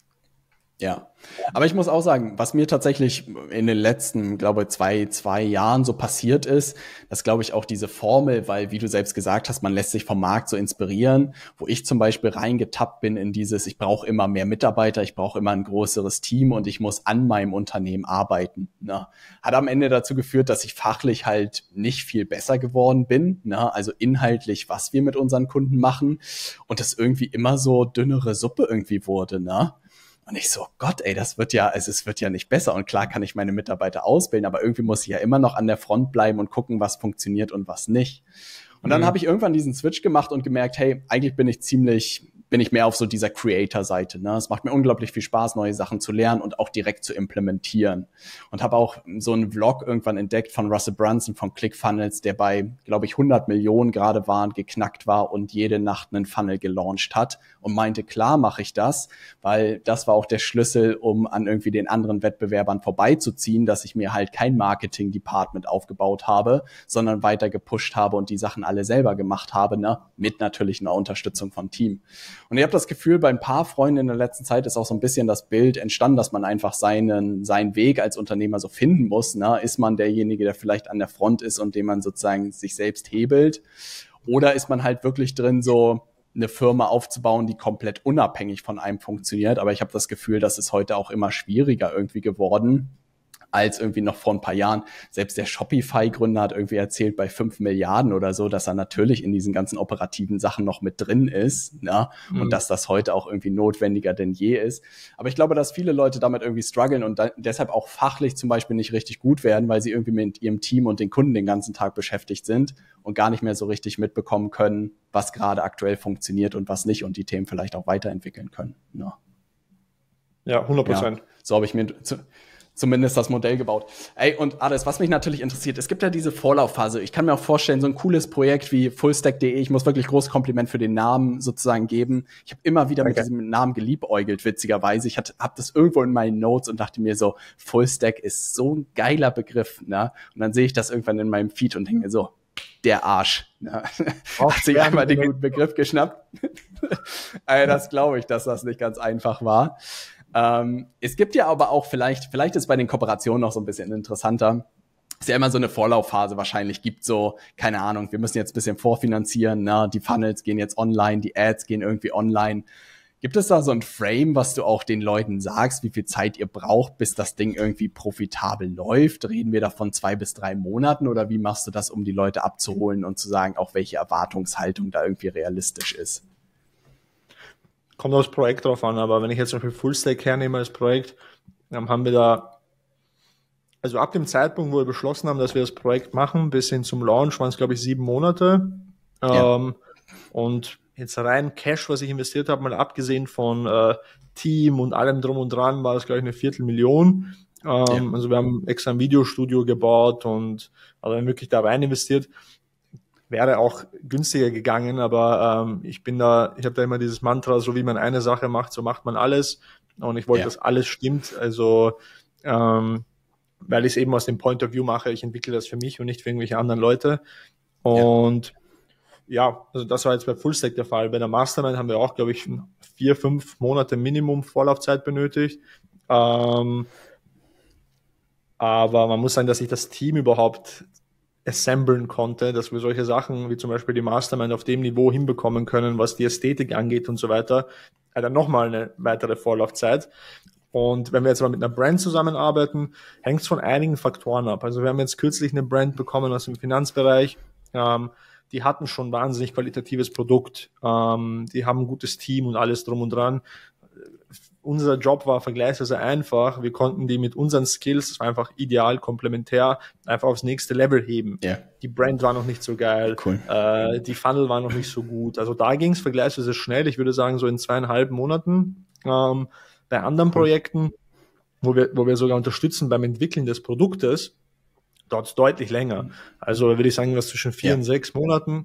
Ja, aber ich muss auch sagen, was mir tatsächlich in den letzten, glaube ich, zwei Jahren so passiert ist, dass, glaube ich, auch diese Formel, weil, wie du selbst gesagt hast, man lässt sich vom Markt so inspirieren, wo ich zum Beispiel reingetappt bin in dieses, ich brauche immer mehr Mitarbeiter, ich brauche immer ein größeres Team und ich muss an meinem Unternehmen arbeiten. Ne? Hat am Ende dazu geführt, dass ich fachlich halt nicht viel besser geworden bin, ne? Also inhaltlich, was wir mit unseren Kunden machen und das irgendwie immer so dünnere Suppe irgendwie wurde, ne? Und ich so, Gott, ey, es wird ja nicht besser. Und klar kann ich meine Mitarbeiter ausbilden, aber irgendwie muss ich ja immer noch an der Front bleiben und gucken, was funktioniert und was nicht. Und dann habe ich irgendwann diesen Switch gemacht und gemerkt, hey, eigentlich bin ich mehr auf so dieser Creator-Seite. Ne? Es macht mir unglaublich viel Spaß, neue Sachen zu lernen und auch direkt zu implementieren. Und habe auch so einen Vlog irgendwann entdeckt von Russell Brunson von ClickFunnels, der bei, glaube ich, 100 Millionen gerade geknackt war und jede Nacht einen Funnel gelauncht hat und meinte, klar mache ich das, weil das war auch der Schlüssel, um an irgendwie den anderen Wettbewerbern vorbeizuziehen, dass ich mir halt kein Marketing-Department aufgebaut habe, sondern weiter gepusht habe und die Sachen alle selber gemacht habe, ne? Mit natürlich einer Unterstützung vom Team. Und ich habe das Gefühl, bei ein paar Freunden in der letzten Zeit ist auch so ein bisschen das Bild entstanden, dass man einfach seinen Weg als Unternehmer so finden muss. Ne? Ist man derjenige, der vielleicht an der Front ist und dem man sozusagen sich selbst hebelt? Oder ist man halt wirklich drin, so eine Firma aufzubauen, die komplett unabhängig von einem funktioniert? Aber ich habe das Gefühl, das ist heute auch immer schwieriger irgendwie geworden als irgendwie noch vor ein paar Jahren. Selbst der Shopify-Gründer hat irgendwie erzählt, bei 5 Milliarden oder so, dass er natürlich in diesen ganzen operativen Sachen noch mit drin ist, ne? Und dass das heute auch irgendwie notwendiger denn je ist. Aber ich glaube, dass viele Leute damit irgendwie strugglen und deshalb auch fachlich zum Beispiel nicht richtig gut werden, weil sie irgendwie mit ihrem Team und den Kunden den ganzen Tag beschäftigt sind und gar nicht mehr so richtig mitbekommen können, was gerade aktuell funktioniert und was nicht und die Themen vielleicht auch weiterentwickeln können. Ne? Ja, 100%. Ja, so habe ich mir zumindest das Modell gebaut. Ey, und Ades, was mich natürlich interessiert, es gibt ja diese Vorlaufphase. Ich kann mir auch vorstellen, so ein cooles Projekt wie Fullstack.de, ich muss wirklich großes Kompliment für den Namen sozusagen geben. Ich habe immer wieder mit diesem Namen geliebäugelt, witzigerweise. Ich habe das irgendwo in meinen Notes und dachte mir so, Fullstack ist so ein geiler Begriff, ne? Und dann sehe ich das irgendwann in meinem Feed und denke mir so, der Arsch. Ne? Hat sich einmal den guten Begriff geschnappt. Ey, das glaube ich, dass das nicht ganz einfach war. Es gibt ja aber auch vielleicht ist bei den Kooperationen noch so ein bisschen interessanter. Es ist ja immer so eine Vorlaufphase wahrscheinlich gibt, so, keine Ahnung, wir müssen jetzt ein bisschen vorfinanzieren, ne? Die Funnels gehen jetzt online, die Ads gehen irgendwie online. Gibt es da so ein Frame, was du auch den Leuten sagst, wie viel Zeit ihr braucht, bis das Ding irgendwie profitabel läuft? Reden wir davon 2 bis 3 Monaten oder wie machst du das, um die Leute abzuholen und zu sagen, auch welche Erwartungshaltung da irgendwie realistisch ist? kommt aufs Projekt drauf an, aber wenn ich jetzt zum Beispiel Fullstack hernehme als Projekt, dann haben wir da, also ab dem Zeitpunkt, wo wir beschlossen haben, dass wir das Projekt machen, bis hin zum Launch waren es, glaube ich, 7 Monate. Ja. Und jetzt rein Cash, was ich investiert habe, mal abgesehen von Team und allem drum und dran, war das, glaube ich, 250.000. Also wir haben extra ein Videostudio gebaut und also wenn wirklich da rein investiert, wäre auch günstiger gegangen, aber ich habe da immer dieses Mantra, so wie man eine Sache macht, so macht man alles. Und ich wollte, dass alles stimmt. Also weil ich es eben aus dem Point of View mache, ich entwickle das für mich und nicht für irgendwelche anderen Leute. Und also das war jetzt bei Fullstack der Fall. Bei der Mastermind haben wir auch, glaube ich, 4-5 Monate Minimum Vorlaufzeit benötigt. Aber man muss sagen, dass ich das Team überhaupt assemblen konnte, dass wir solche Sachen wie zum Beispiel die Mastermind auf dem Niveau hinbekommen können, was die Ästhetik angeht und so weiter, dann nochmal eine weitere Vorlaufzeit. Und wenn wir jetzt mal mit einer Brand zusammenarbeiten, hängt es von einigen Faktoren ab. Also wir haben jetzt kürzlich eine Brand bekommen aus dem Finanzbereich, die hatten schon wahnsinnig qualitatives Produkt, die haben ein gutes Team und alles drum und dran. Unser Job war vergleichsweise einfach. Wir konnten die mit unseren Skills, das war einfach ideal, komplementär, einfach aufs nächste Level heben. Yeah. Die Brand war noch nicht so geil, cool. Die Funnel war noch nicht so gut. Also da ging es vergleichsweise schnell. Ich würde sagen, so in 2,5 Monaten. Bei anderen Projekten, wo wir sogar unterstützen beim Entwickeln des Produktes, dauert es deutlich länger. Also würde ich sagen, was zwischen 4 und 6 Monaten.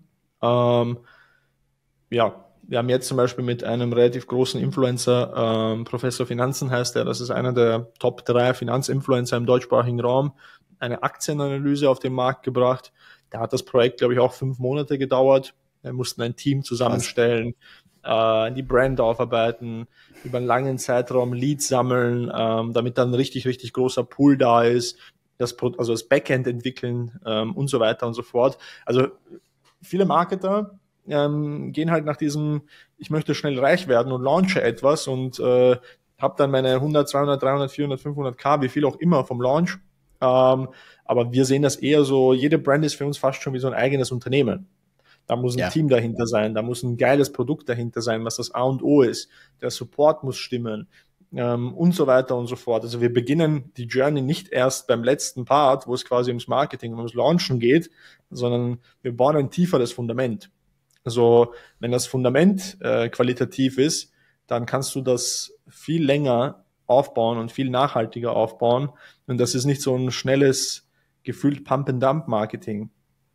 Wir haben jetzt zum Beispiel mit einem relativ großen Influencer, Professor Finanzen heißt er, das ist einer der Top 3 Finanzinfluencer im deutschsprachigen Raum, eine Aktienanalyse auf den Markt gebracht. Da hat das Projekt, glaube ich, auch 5 Monate gedauert. Wir mussten ein Team zusammenstellen, die Brand aufarbeiten, über einen langen Zeitraum Leads sammeln, damit dann ein richtig, richtig großer Pool da ist, das Backend entwickeln und so weiter und so fort. Also viele Marketer gehen halt nach diesem, ich möchte schnell reich werden und launche etwas und habe dann meine 100, 200, 300, 400, 500k, wie viel auch immer vom Launch. Aber wir sehen das eher so, jede Brand ist für uns fast schon wie so ein eigenes Unternehmen. Da muss ein Team dahinter sein, da muss ein geiles Produkt dahinter sein, was das A und O ist. Der Support muss stimmen und so weiter und so fort. Also wir beginnen die Journey nicht erst beim letzten Part, wo es quasi ums Marketing und ums Launchen geht, sondern wir bauen ein tieferes Fundament. Also wenn das Fundament qualitativ ist, dann kannst du das viel länger aufbauen und viel nachhaltiger aufbauen. Und das ist nicht so ein schnelles, gefühlt Pump-and-Dump-Marketing.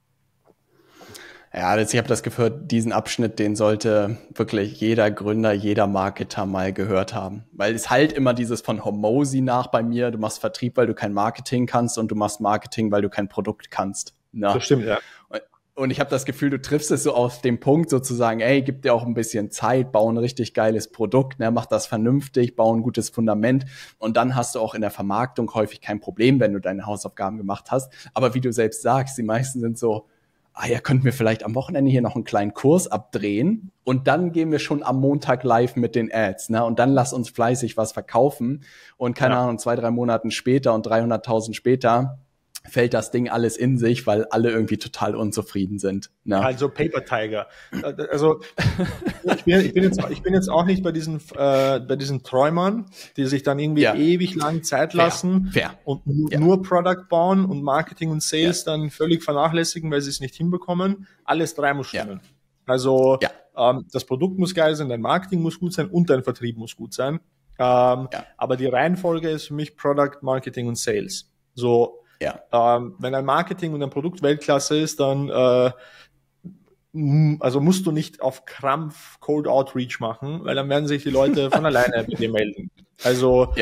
Ja, ich habe das Gefühl, diesen Abschnitt, den sollte wirklich jeder Gründer, jeder Marketer mal gehört haben. Weil es halt immer dieses von Hormozy nach bei mir, du machst Vertrieb, weil du kein Marketing kannst und du machst Marketing, weil du kein Produkt kannst. Na? Das stimmt, ja. Und ich habe das Gefühl, du triffst es so auf den Punkt sozusagen, ey, gib dir auch ein bisschen Zeit, bau ein richtig geiles Produkt, ne, mach das vernünftig, bau ein gutes Fundament und dann hast du auch in der Vermarktung häufig kein Problem, wenn du deine Hausaufgaben gemacht hast. Aber wie du selbst sagst, die meisten sind so, könnten wir vielleicht am Wochenende hier noch einen kleinen Kurs abdrehen und dann gehen wir schon am Montag live mit den Ads, ne? Und dann lass uns fleißig was verkaufen und keine Ahnung, 2-3 Monaten später und 300.000 später fällt das Ding alles in sich, weil alle irgendwie total unzufrieden sind. Ne? Also Paper Tiger. Also ich bin jetzt auch nicht bei diesen Träumern, die sich dann irgendwie ewig lang Zeit lassen und nur Product bauen und Marketing und Sales dann völlig vernachlässigen, weil sie es nicht hinbekommen. Alles 3 muss stimmen. Also das Produkt muss geil sein, dein Marketing muss gut sein und dein Vertrieb muss gut sein. Aber die Reihenfolge ist für mich Product, Marketing und Sales. So wenn ein Marketing und ein Produkt Weltklasse ist, dann also musst du nicht auf Krampf Cold Outreach machen, weil dann werden sich die Leute von alleine mit dir melden. Also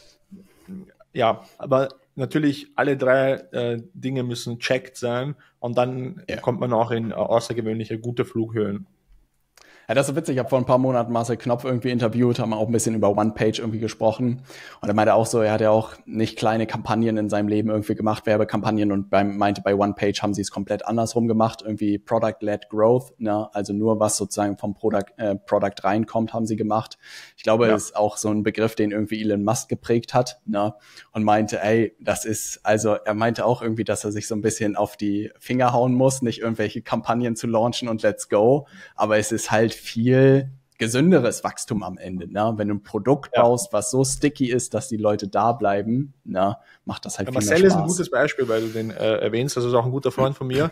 aber natürlich alle 3 Dinge müssen checked sein und dann kommt man auch in außergewöhnliche gute Flughöhen. Ja, das ist so witzig. Ich habe vor ein paar Monaten Marcel Knopf irgendwie interviewt, haben auch ein bisschen über One-Page irgendwie gesprochen. Und er meinte auch so, er hat ja auch nicht kleine Kampagnen in seinem Leben irgendwie gemacht, Werbekampagnen. Und meinte, bei One-Page haben sie es komplett andersrum gemacht, irgendwie Product-led Growth, ne? Also nur was sozusagen vom Product reinkommt, haben sie gemacht. Ich glaube, das ist auch so ein Begriff, den irgendwie Elon Musk geprägt hat, ne? Und meinte, er meinte auch irgendwie, dass er sich so ein bisschen auf die Finger hauen muss, nicht irgendwelche Kampagnen zu launchen und let's go. Aber es ist halt viel gesünderes Wachstum am Ende. Ne? Wenn du ein Produkt baust, was so sticky ist, dass die Leute da bleiben, ne, macht das halt viel mehr Spaß. Marcel ist ein gutes Beispiel, weil du den erwähnst. Das ist auch ein guter Freund von mir.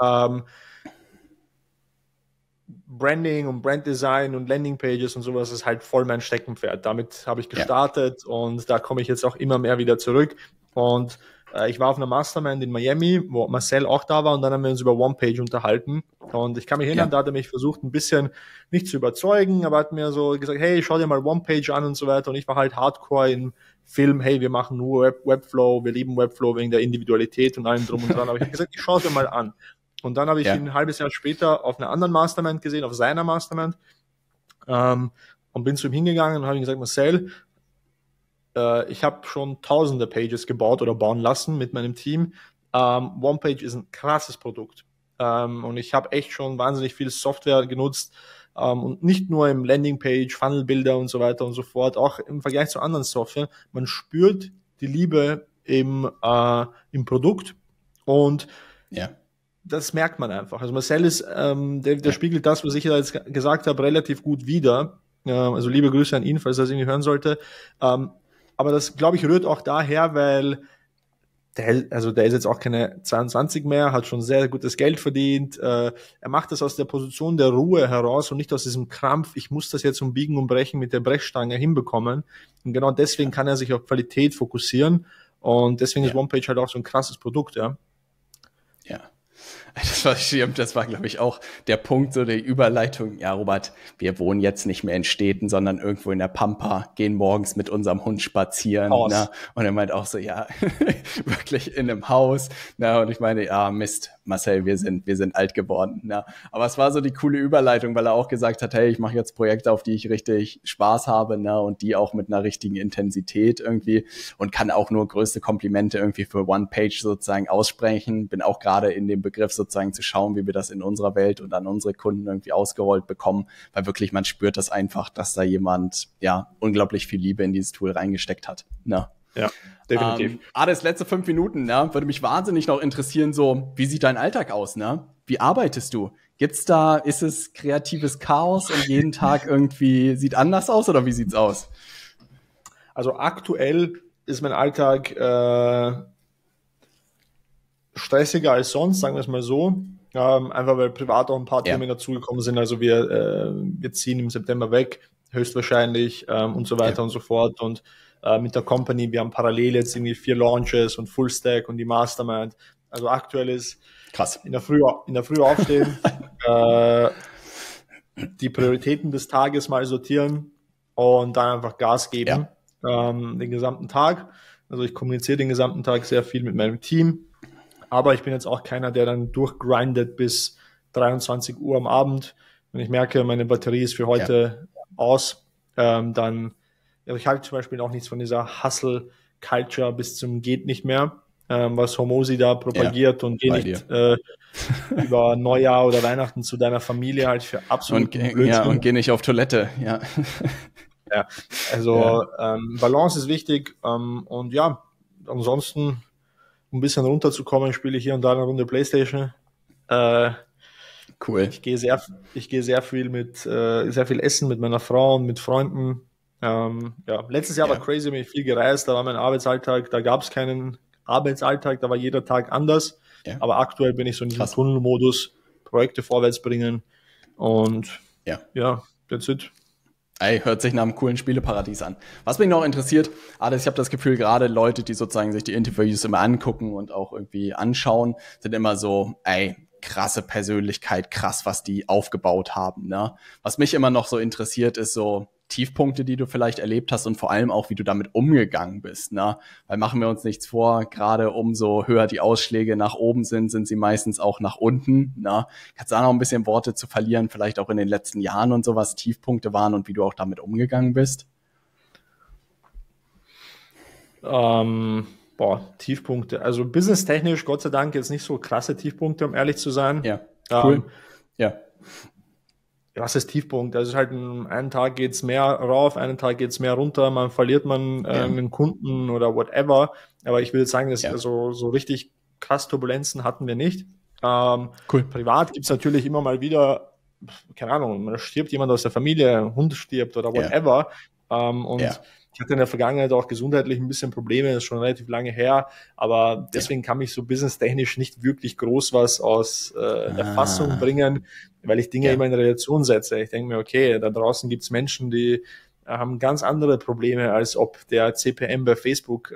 Branding und Branddesign und Landingpages und sowas ist halt voll mein Steckenpferd. Damit habe ich gestartet und da komme ich jetzt auch immer mehr wieder zurück. Und ich war auf einer Mastermind in Miami, wo Marcel auch da war und dann haben wir uns über OnePage unterhalten. Und ich kann mich erinnern, da hat er mich versucht, ein bisschen nicht zu überzeugen, aber hat mir so gesagt, hey, schau dir mal OnePage an und so weiter. Und ich war halt hardcore im Film, hey, wir machen nur Webflow, wir lieben Webflow wegen der Individualität und allem drum und dran. Aber ich habe gesagt, ich schaue es mir mal an. Und dann habe ich ihn ein halbes Jahr später auf einer anderen Mastermind gesehen, auf seiner Mastermind, und bin zu ihm hingegangen und habe ihm gesagt, Marcel, ich habe schon tausende Pages gebaut oder bauen lassen mit meinem Team. OnePage ist ein krasses Produkt. Und ich habe echt schon wahnsinnig viel Software genutzt. Und nicht nur im Landingpage, Funnelbilder und so weiter und so fort, auch im Vergleich zu anderen Software. Man spürt die Liebe im Produkt und das merkt man einfach. Also Marcel ist, der spiegelt das, was ich da jetzt gesagt habe, relativ gut wider. Also liebe Grüße an ihn, falls er das irgendwie hören sollte. Aber das, glaube ich, rührt auch daher, weil der ist jetzt auch keine 22 mehr, hat schon sehr gutes Geld verdient. Er macht das aus der Position der Ruhe heraus und nicht aus diesem Krampf, ich muss das jetzt um Biegen und Brechen mit der Brechstange hinbekommen. Und genau deswegen kann er sich auf Qualität fokussieren. Und deswegen ist OnePage halt auch so ein krasses Produkt, ja. Ja. Das war, glaube ich, auch der Punkt, so die Überleitung. Ja, Robert, wir wohnen jetzt nicht mehr in Städten, sondern irgendwo in der Pampa, gehen morgens mit unserem Hund spazieren. Ne? Und er meint auch so, ja, wirklich in einem Haus. Ne? Und ich meine, ja, Mist, Marcel, wir sind alt geworden. Ne? Aber es war so die coole Überleitung, weil er auch gesagt hat, hey, ich mache jetzt Projekte, auf die ich richtig Spaß habe, ne? Und die auch mit einer richtigen Intensität irgendwie und kann auch nur größte Komplimente irgendwie für OnePage sozusagen aussprechen. Bin auch gerade in dem Begriff sozusagen zu schauen, wie wir das in unserer Welt und an unsere Kunden irgendwie ausgerollt bekommen, weil wirklich man spürt das einfach, dass da jemand unglaublich viel Liebe in dieses Tool reingesteckt hat. Ne? Ja, definitiv. Das letzte 5 Minuten, ne, würde mich wahnsinnig noch interessieren, so, wie sieht dein Alltag aus, ne? Wie arbeitest du? Ist es kreatives Chaos und jeden Tag irgendwie sieht anders aus oder wie sieht's aus? Also aktuell ist mein Alltag stressiger als sonst, sagen wir es mal so. Einfach weil privat auch ein paar Themen dazugekommen sind. Also wir ziehen im September weg, höchstwahrscheinlich, und so weiter und so fort. Und mit der Company, wir haben parallel jetzt irgendwie 4 Launches und Fullstack und die Mastermind. Also aktuell ist krass. In der Früh aufstehen, die Prioritäten des Tages mal sortieren und dann einfach Gas geben, den gesamten Tag. Also ich kommuniziere den gesamten Tag sehr viel mit meinem Team. Aber ich bin jetzt auch keiner, der dann durchgrindet bis 23 Uhr am Abend. Wenn ich merke, meine Batterie ist für heute aus, dann, ich halte zum Beispiel auch nichts von dieser Hustle-Culture bis zum geht nicht mehr, was Hormozy da propagiert und geh nicht über Neujahr oder Weihnachten zu deiner Familie halt für absolut Blödsinn. Ja, und geh nicht auf Toilette, ja. Ja, also Balance ist wichtig und ja, ansonsten um ein bisschen runterzukommen, spiele ich hier und da eine Runde Playstation. Cool. Ich gehe sehr viel essen mit meiner Frau und mit Freunden. Letztes Jahr war crazy, bin ich viel gereist, da war mein Arbeitsalltag, da gab es keinen Arbeitsalltag, da war jeder Tag anders. Ja. Aber aktuell bin ich so in diesem Tunnelmodus, Projekte vorwärts bringen und that's it. Ey, hört sich nach einem coolen Spieleparadies an. Was mich noch interessiert, ich habe das Gefühl, gerade Leute, die sozusagen sich die Interviews immer angucken und auch irgendwie anschauen, sind immer so, krasse Persönlichkeit, krass, was die aufgebaut haben, ne? Was mich immer noch so interessiert, ist so Tiefpunkte, die du vielleicht erlebt hast und vor allem auch, wie du damit umgegangen bist, ne? Weil machen wir uns nichts vor, gerade umso höher die Ausschläge nach oben sind sie meistens auch nach unten, ne? Kannst du da noch ein bisschen Worte zu verlieren, vielleicht auch in den letzten Jahren und so, was Tiefpunkte waren und wie du auch damit umgegangen bist? Tiefpunkte. Also businesstechnisch, Gott sei Dank, jetzt nicht so krasse Tiefpunkte, um ehrlich zu sein. Ja, cool. Was ist Tiefpunkt? Also halt einen Tag geht's mehr rauf, einen Tag geht's mehr runter, man verliert einen Kunden oder whatever. Aber ich würde sagen, dass also so richtig krass Turbulenzen hatten wir nicht. Cool. Privat gibt's natürlich immer mal wieder keine Ahnung, man stirbt jemand aus der Familie, ein Hund stirbt oder whatever. Und ich hatte in der Vergangenheit auch gesundheitlich ein bisschen Probleme, das ist schon relativ lange her, aber deswegen kann mich so businesstechnisch nicht wirklich groß was aus der Fassung bringen, weil ich Dinge immer in Relation setze. Ich denke mir, okay, da draußen gibt's Menschen, die haben ganz andere Probleme, als ob der CPM bei Facebook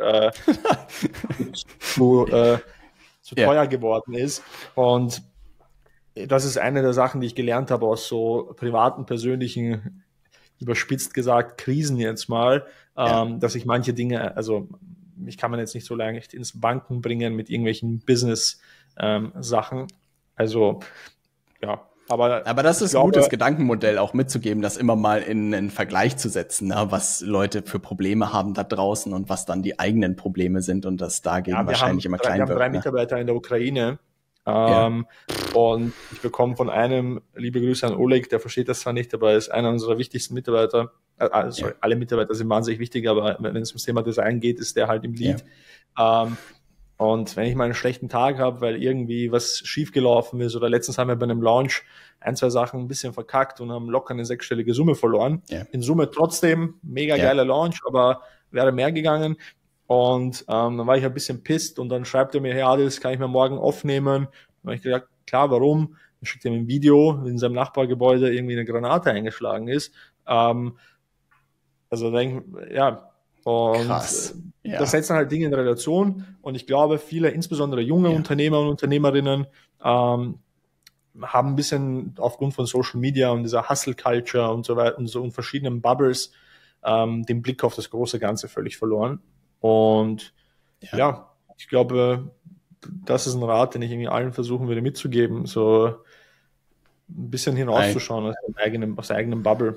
zu teuer geworden ist. Und das ist eine der Sachen, die ich gelernt habe aus so privaten, persönlichen, überspitzt gesagt, Krisen jetzt mal, dass ich manche Dinge, also mich kann man jetzt nicht so leicht ins Banken bringen mit irgendwelchen Business-Sachen. Also, ja. Aber das ist ein gutes Gedankenmodell, auch mitzugeben, das immer mal in einen Vergleich zu setzen, ne? Was Leute für Probleme haben da draußen und was dann die eigenen Probleme sind und das dagegen wahrscheinlich immer klein wird. Wir haben 3 Mitarbeiter in der Ukraine. Und ich bekomme von einem, liebe Grüße an Oleg, der versteht das zwar nicht, aber er ist einer unserer wichtigsten Mitarbeiter. Alle Mitarbeiter sind wahnsinnig wichtig, aber wenn es ums Thema Design geht, ist der halt im Lead. Und wenn ich mal einen schlechten Tag habe, weil irgendwie was schiefgelaufen ist, oder letztens haben wir bei einem Launch 1, 2 Sachen ein bisschen verkackt und haben locker eine 6-stellige Summe verloren. In Summe trotzdem mega geiler Launch, aber wäre mehr gegangen. Und dann war ich ein bisschen pisst und dann schreibt er mir, hey Adis, kann ich mir morgen aufnehmen? Und dann habe ich gesagt, klar, warum? Dann schickt er mir ein Video, in seinem Nachbargebäude irgendwie eine Granate eingeschlagen ist. Also und krass. Das setzt dann halt Dinge in Relation. Und ich glaube, viele, insbesondere junge Unternehmer und Unternehmerinnen, haben ein bisschen aufgrund von Social Media und dieser Hustle-Culture und so weiter und verschiedenen Bubbles den Blick auf das große Ganze völlig verloren. Und ich glaube, das ist ein Rat, den ich irgendwie allen versuchen würde mitzugeben, so ein bisschen hinauszuschauen aus der eigenen Bubble.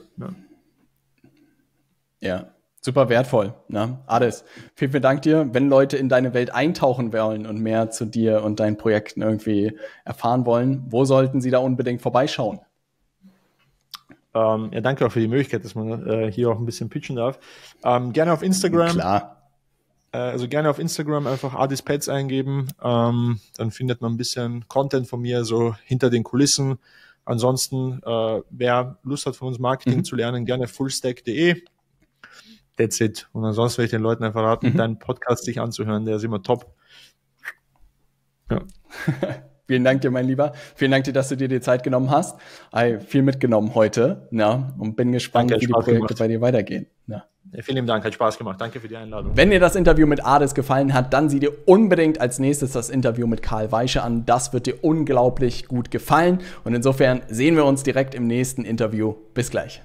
Ja, super wertvoll. Ne? Adis, vielen, vielen Dank dir. Wenn Leute in deine Welt eintauchen wollen und mehr zu dir und deinen Projekten irgendwie erfahren wollen, wo sollten sie da unbedingt vorbeischauen? Danke auch für die Möglichkeit, dass man hier auch ein bisschen pitchen darf. Gerne auf Instagram. Klar. Also gerne auf Instagram einfach Adis Pets eingeben. Dann findet man ein bisschen Content von mir, so hinter den Kulissen. Ansonsten, wer Lust hat, von uns Marketing zu lernen, gerne fullstack.de. That's it. Und ansonsten werde ich den Leuten einfach raten, deinen Podcast sich anzuhören. Der ist immer top. Ja. Vielen Dank dir, mein Lieber. Vielen Dank dir, dass du dir die Zeit genommen hast. Viel mitgenommen heute, und bin gespannt, wie die Projekte bei dir weitergehen. Ja. Ja, vielen lieben Dank, hat Spaß gemacht. Danke für die Einladung. Wenn dir das Interview mit Adis gefallen hat, dann sieh dir unbedingt als nächstes das Interview mit Karl Weische an. Das wird dir unglaublich gut gefallen. Und insofern sehen wir uns direkt im nächsten Interview. Bis gleich.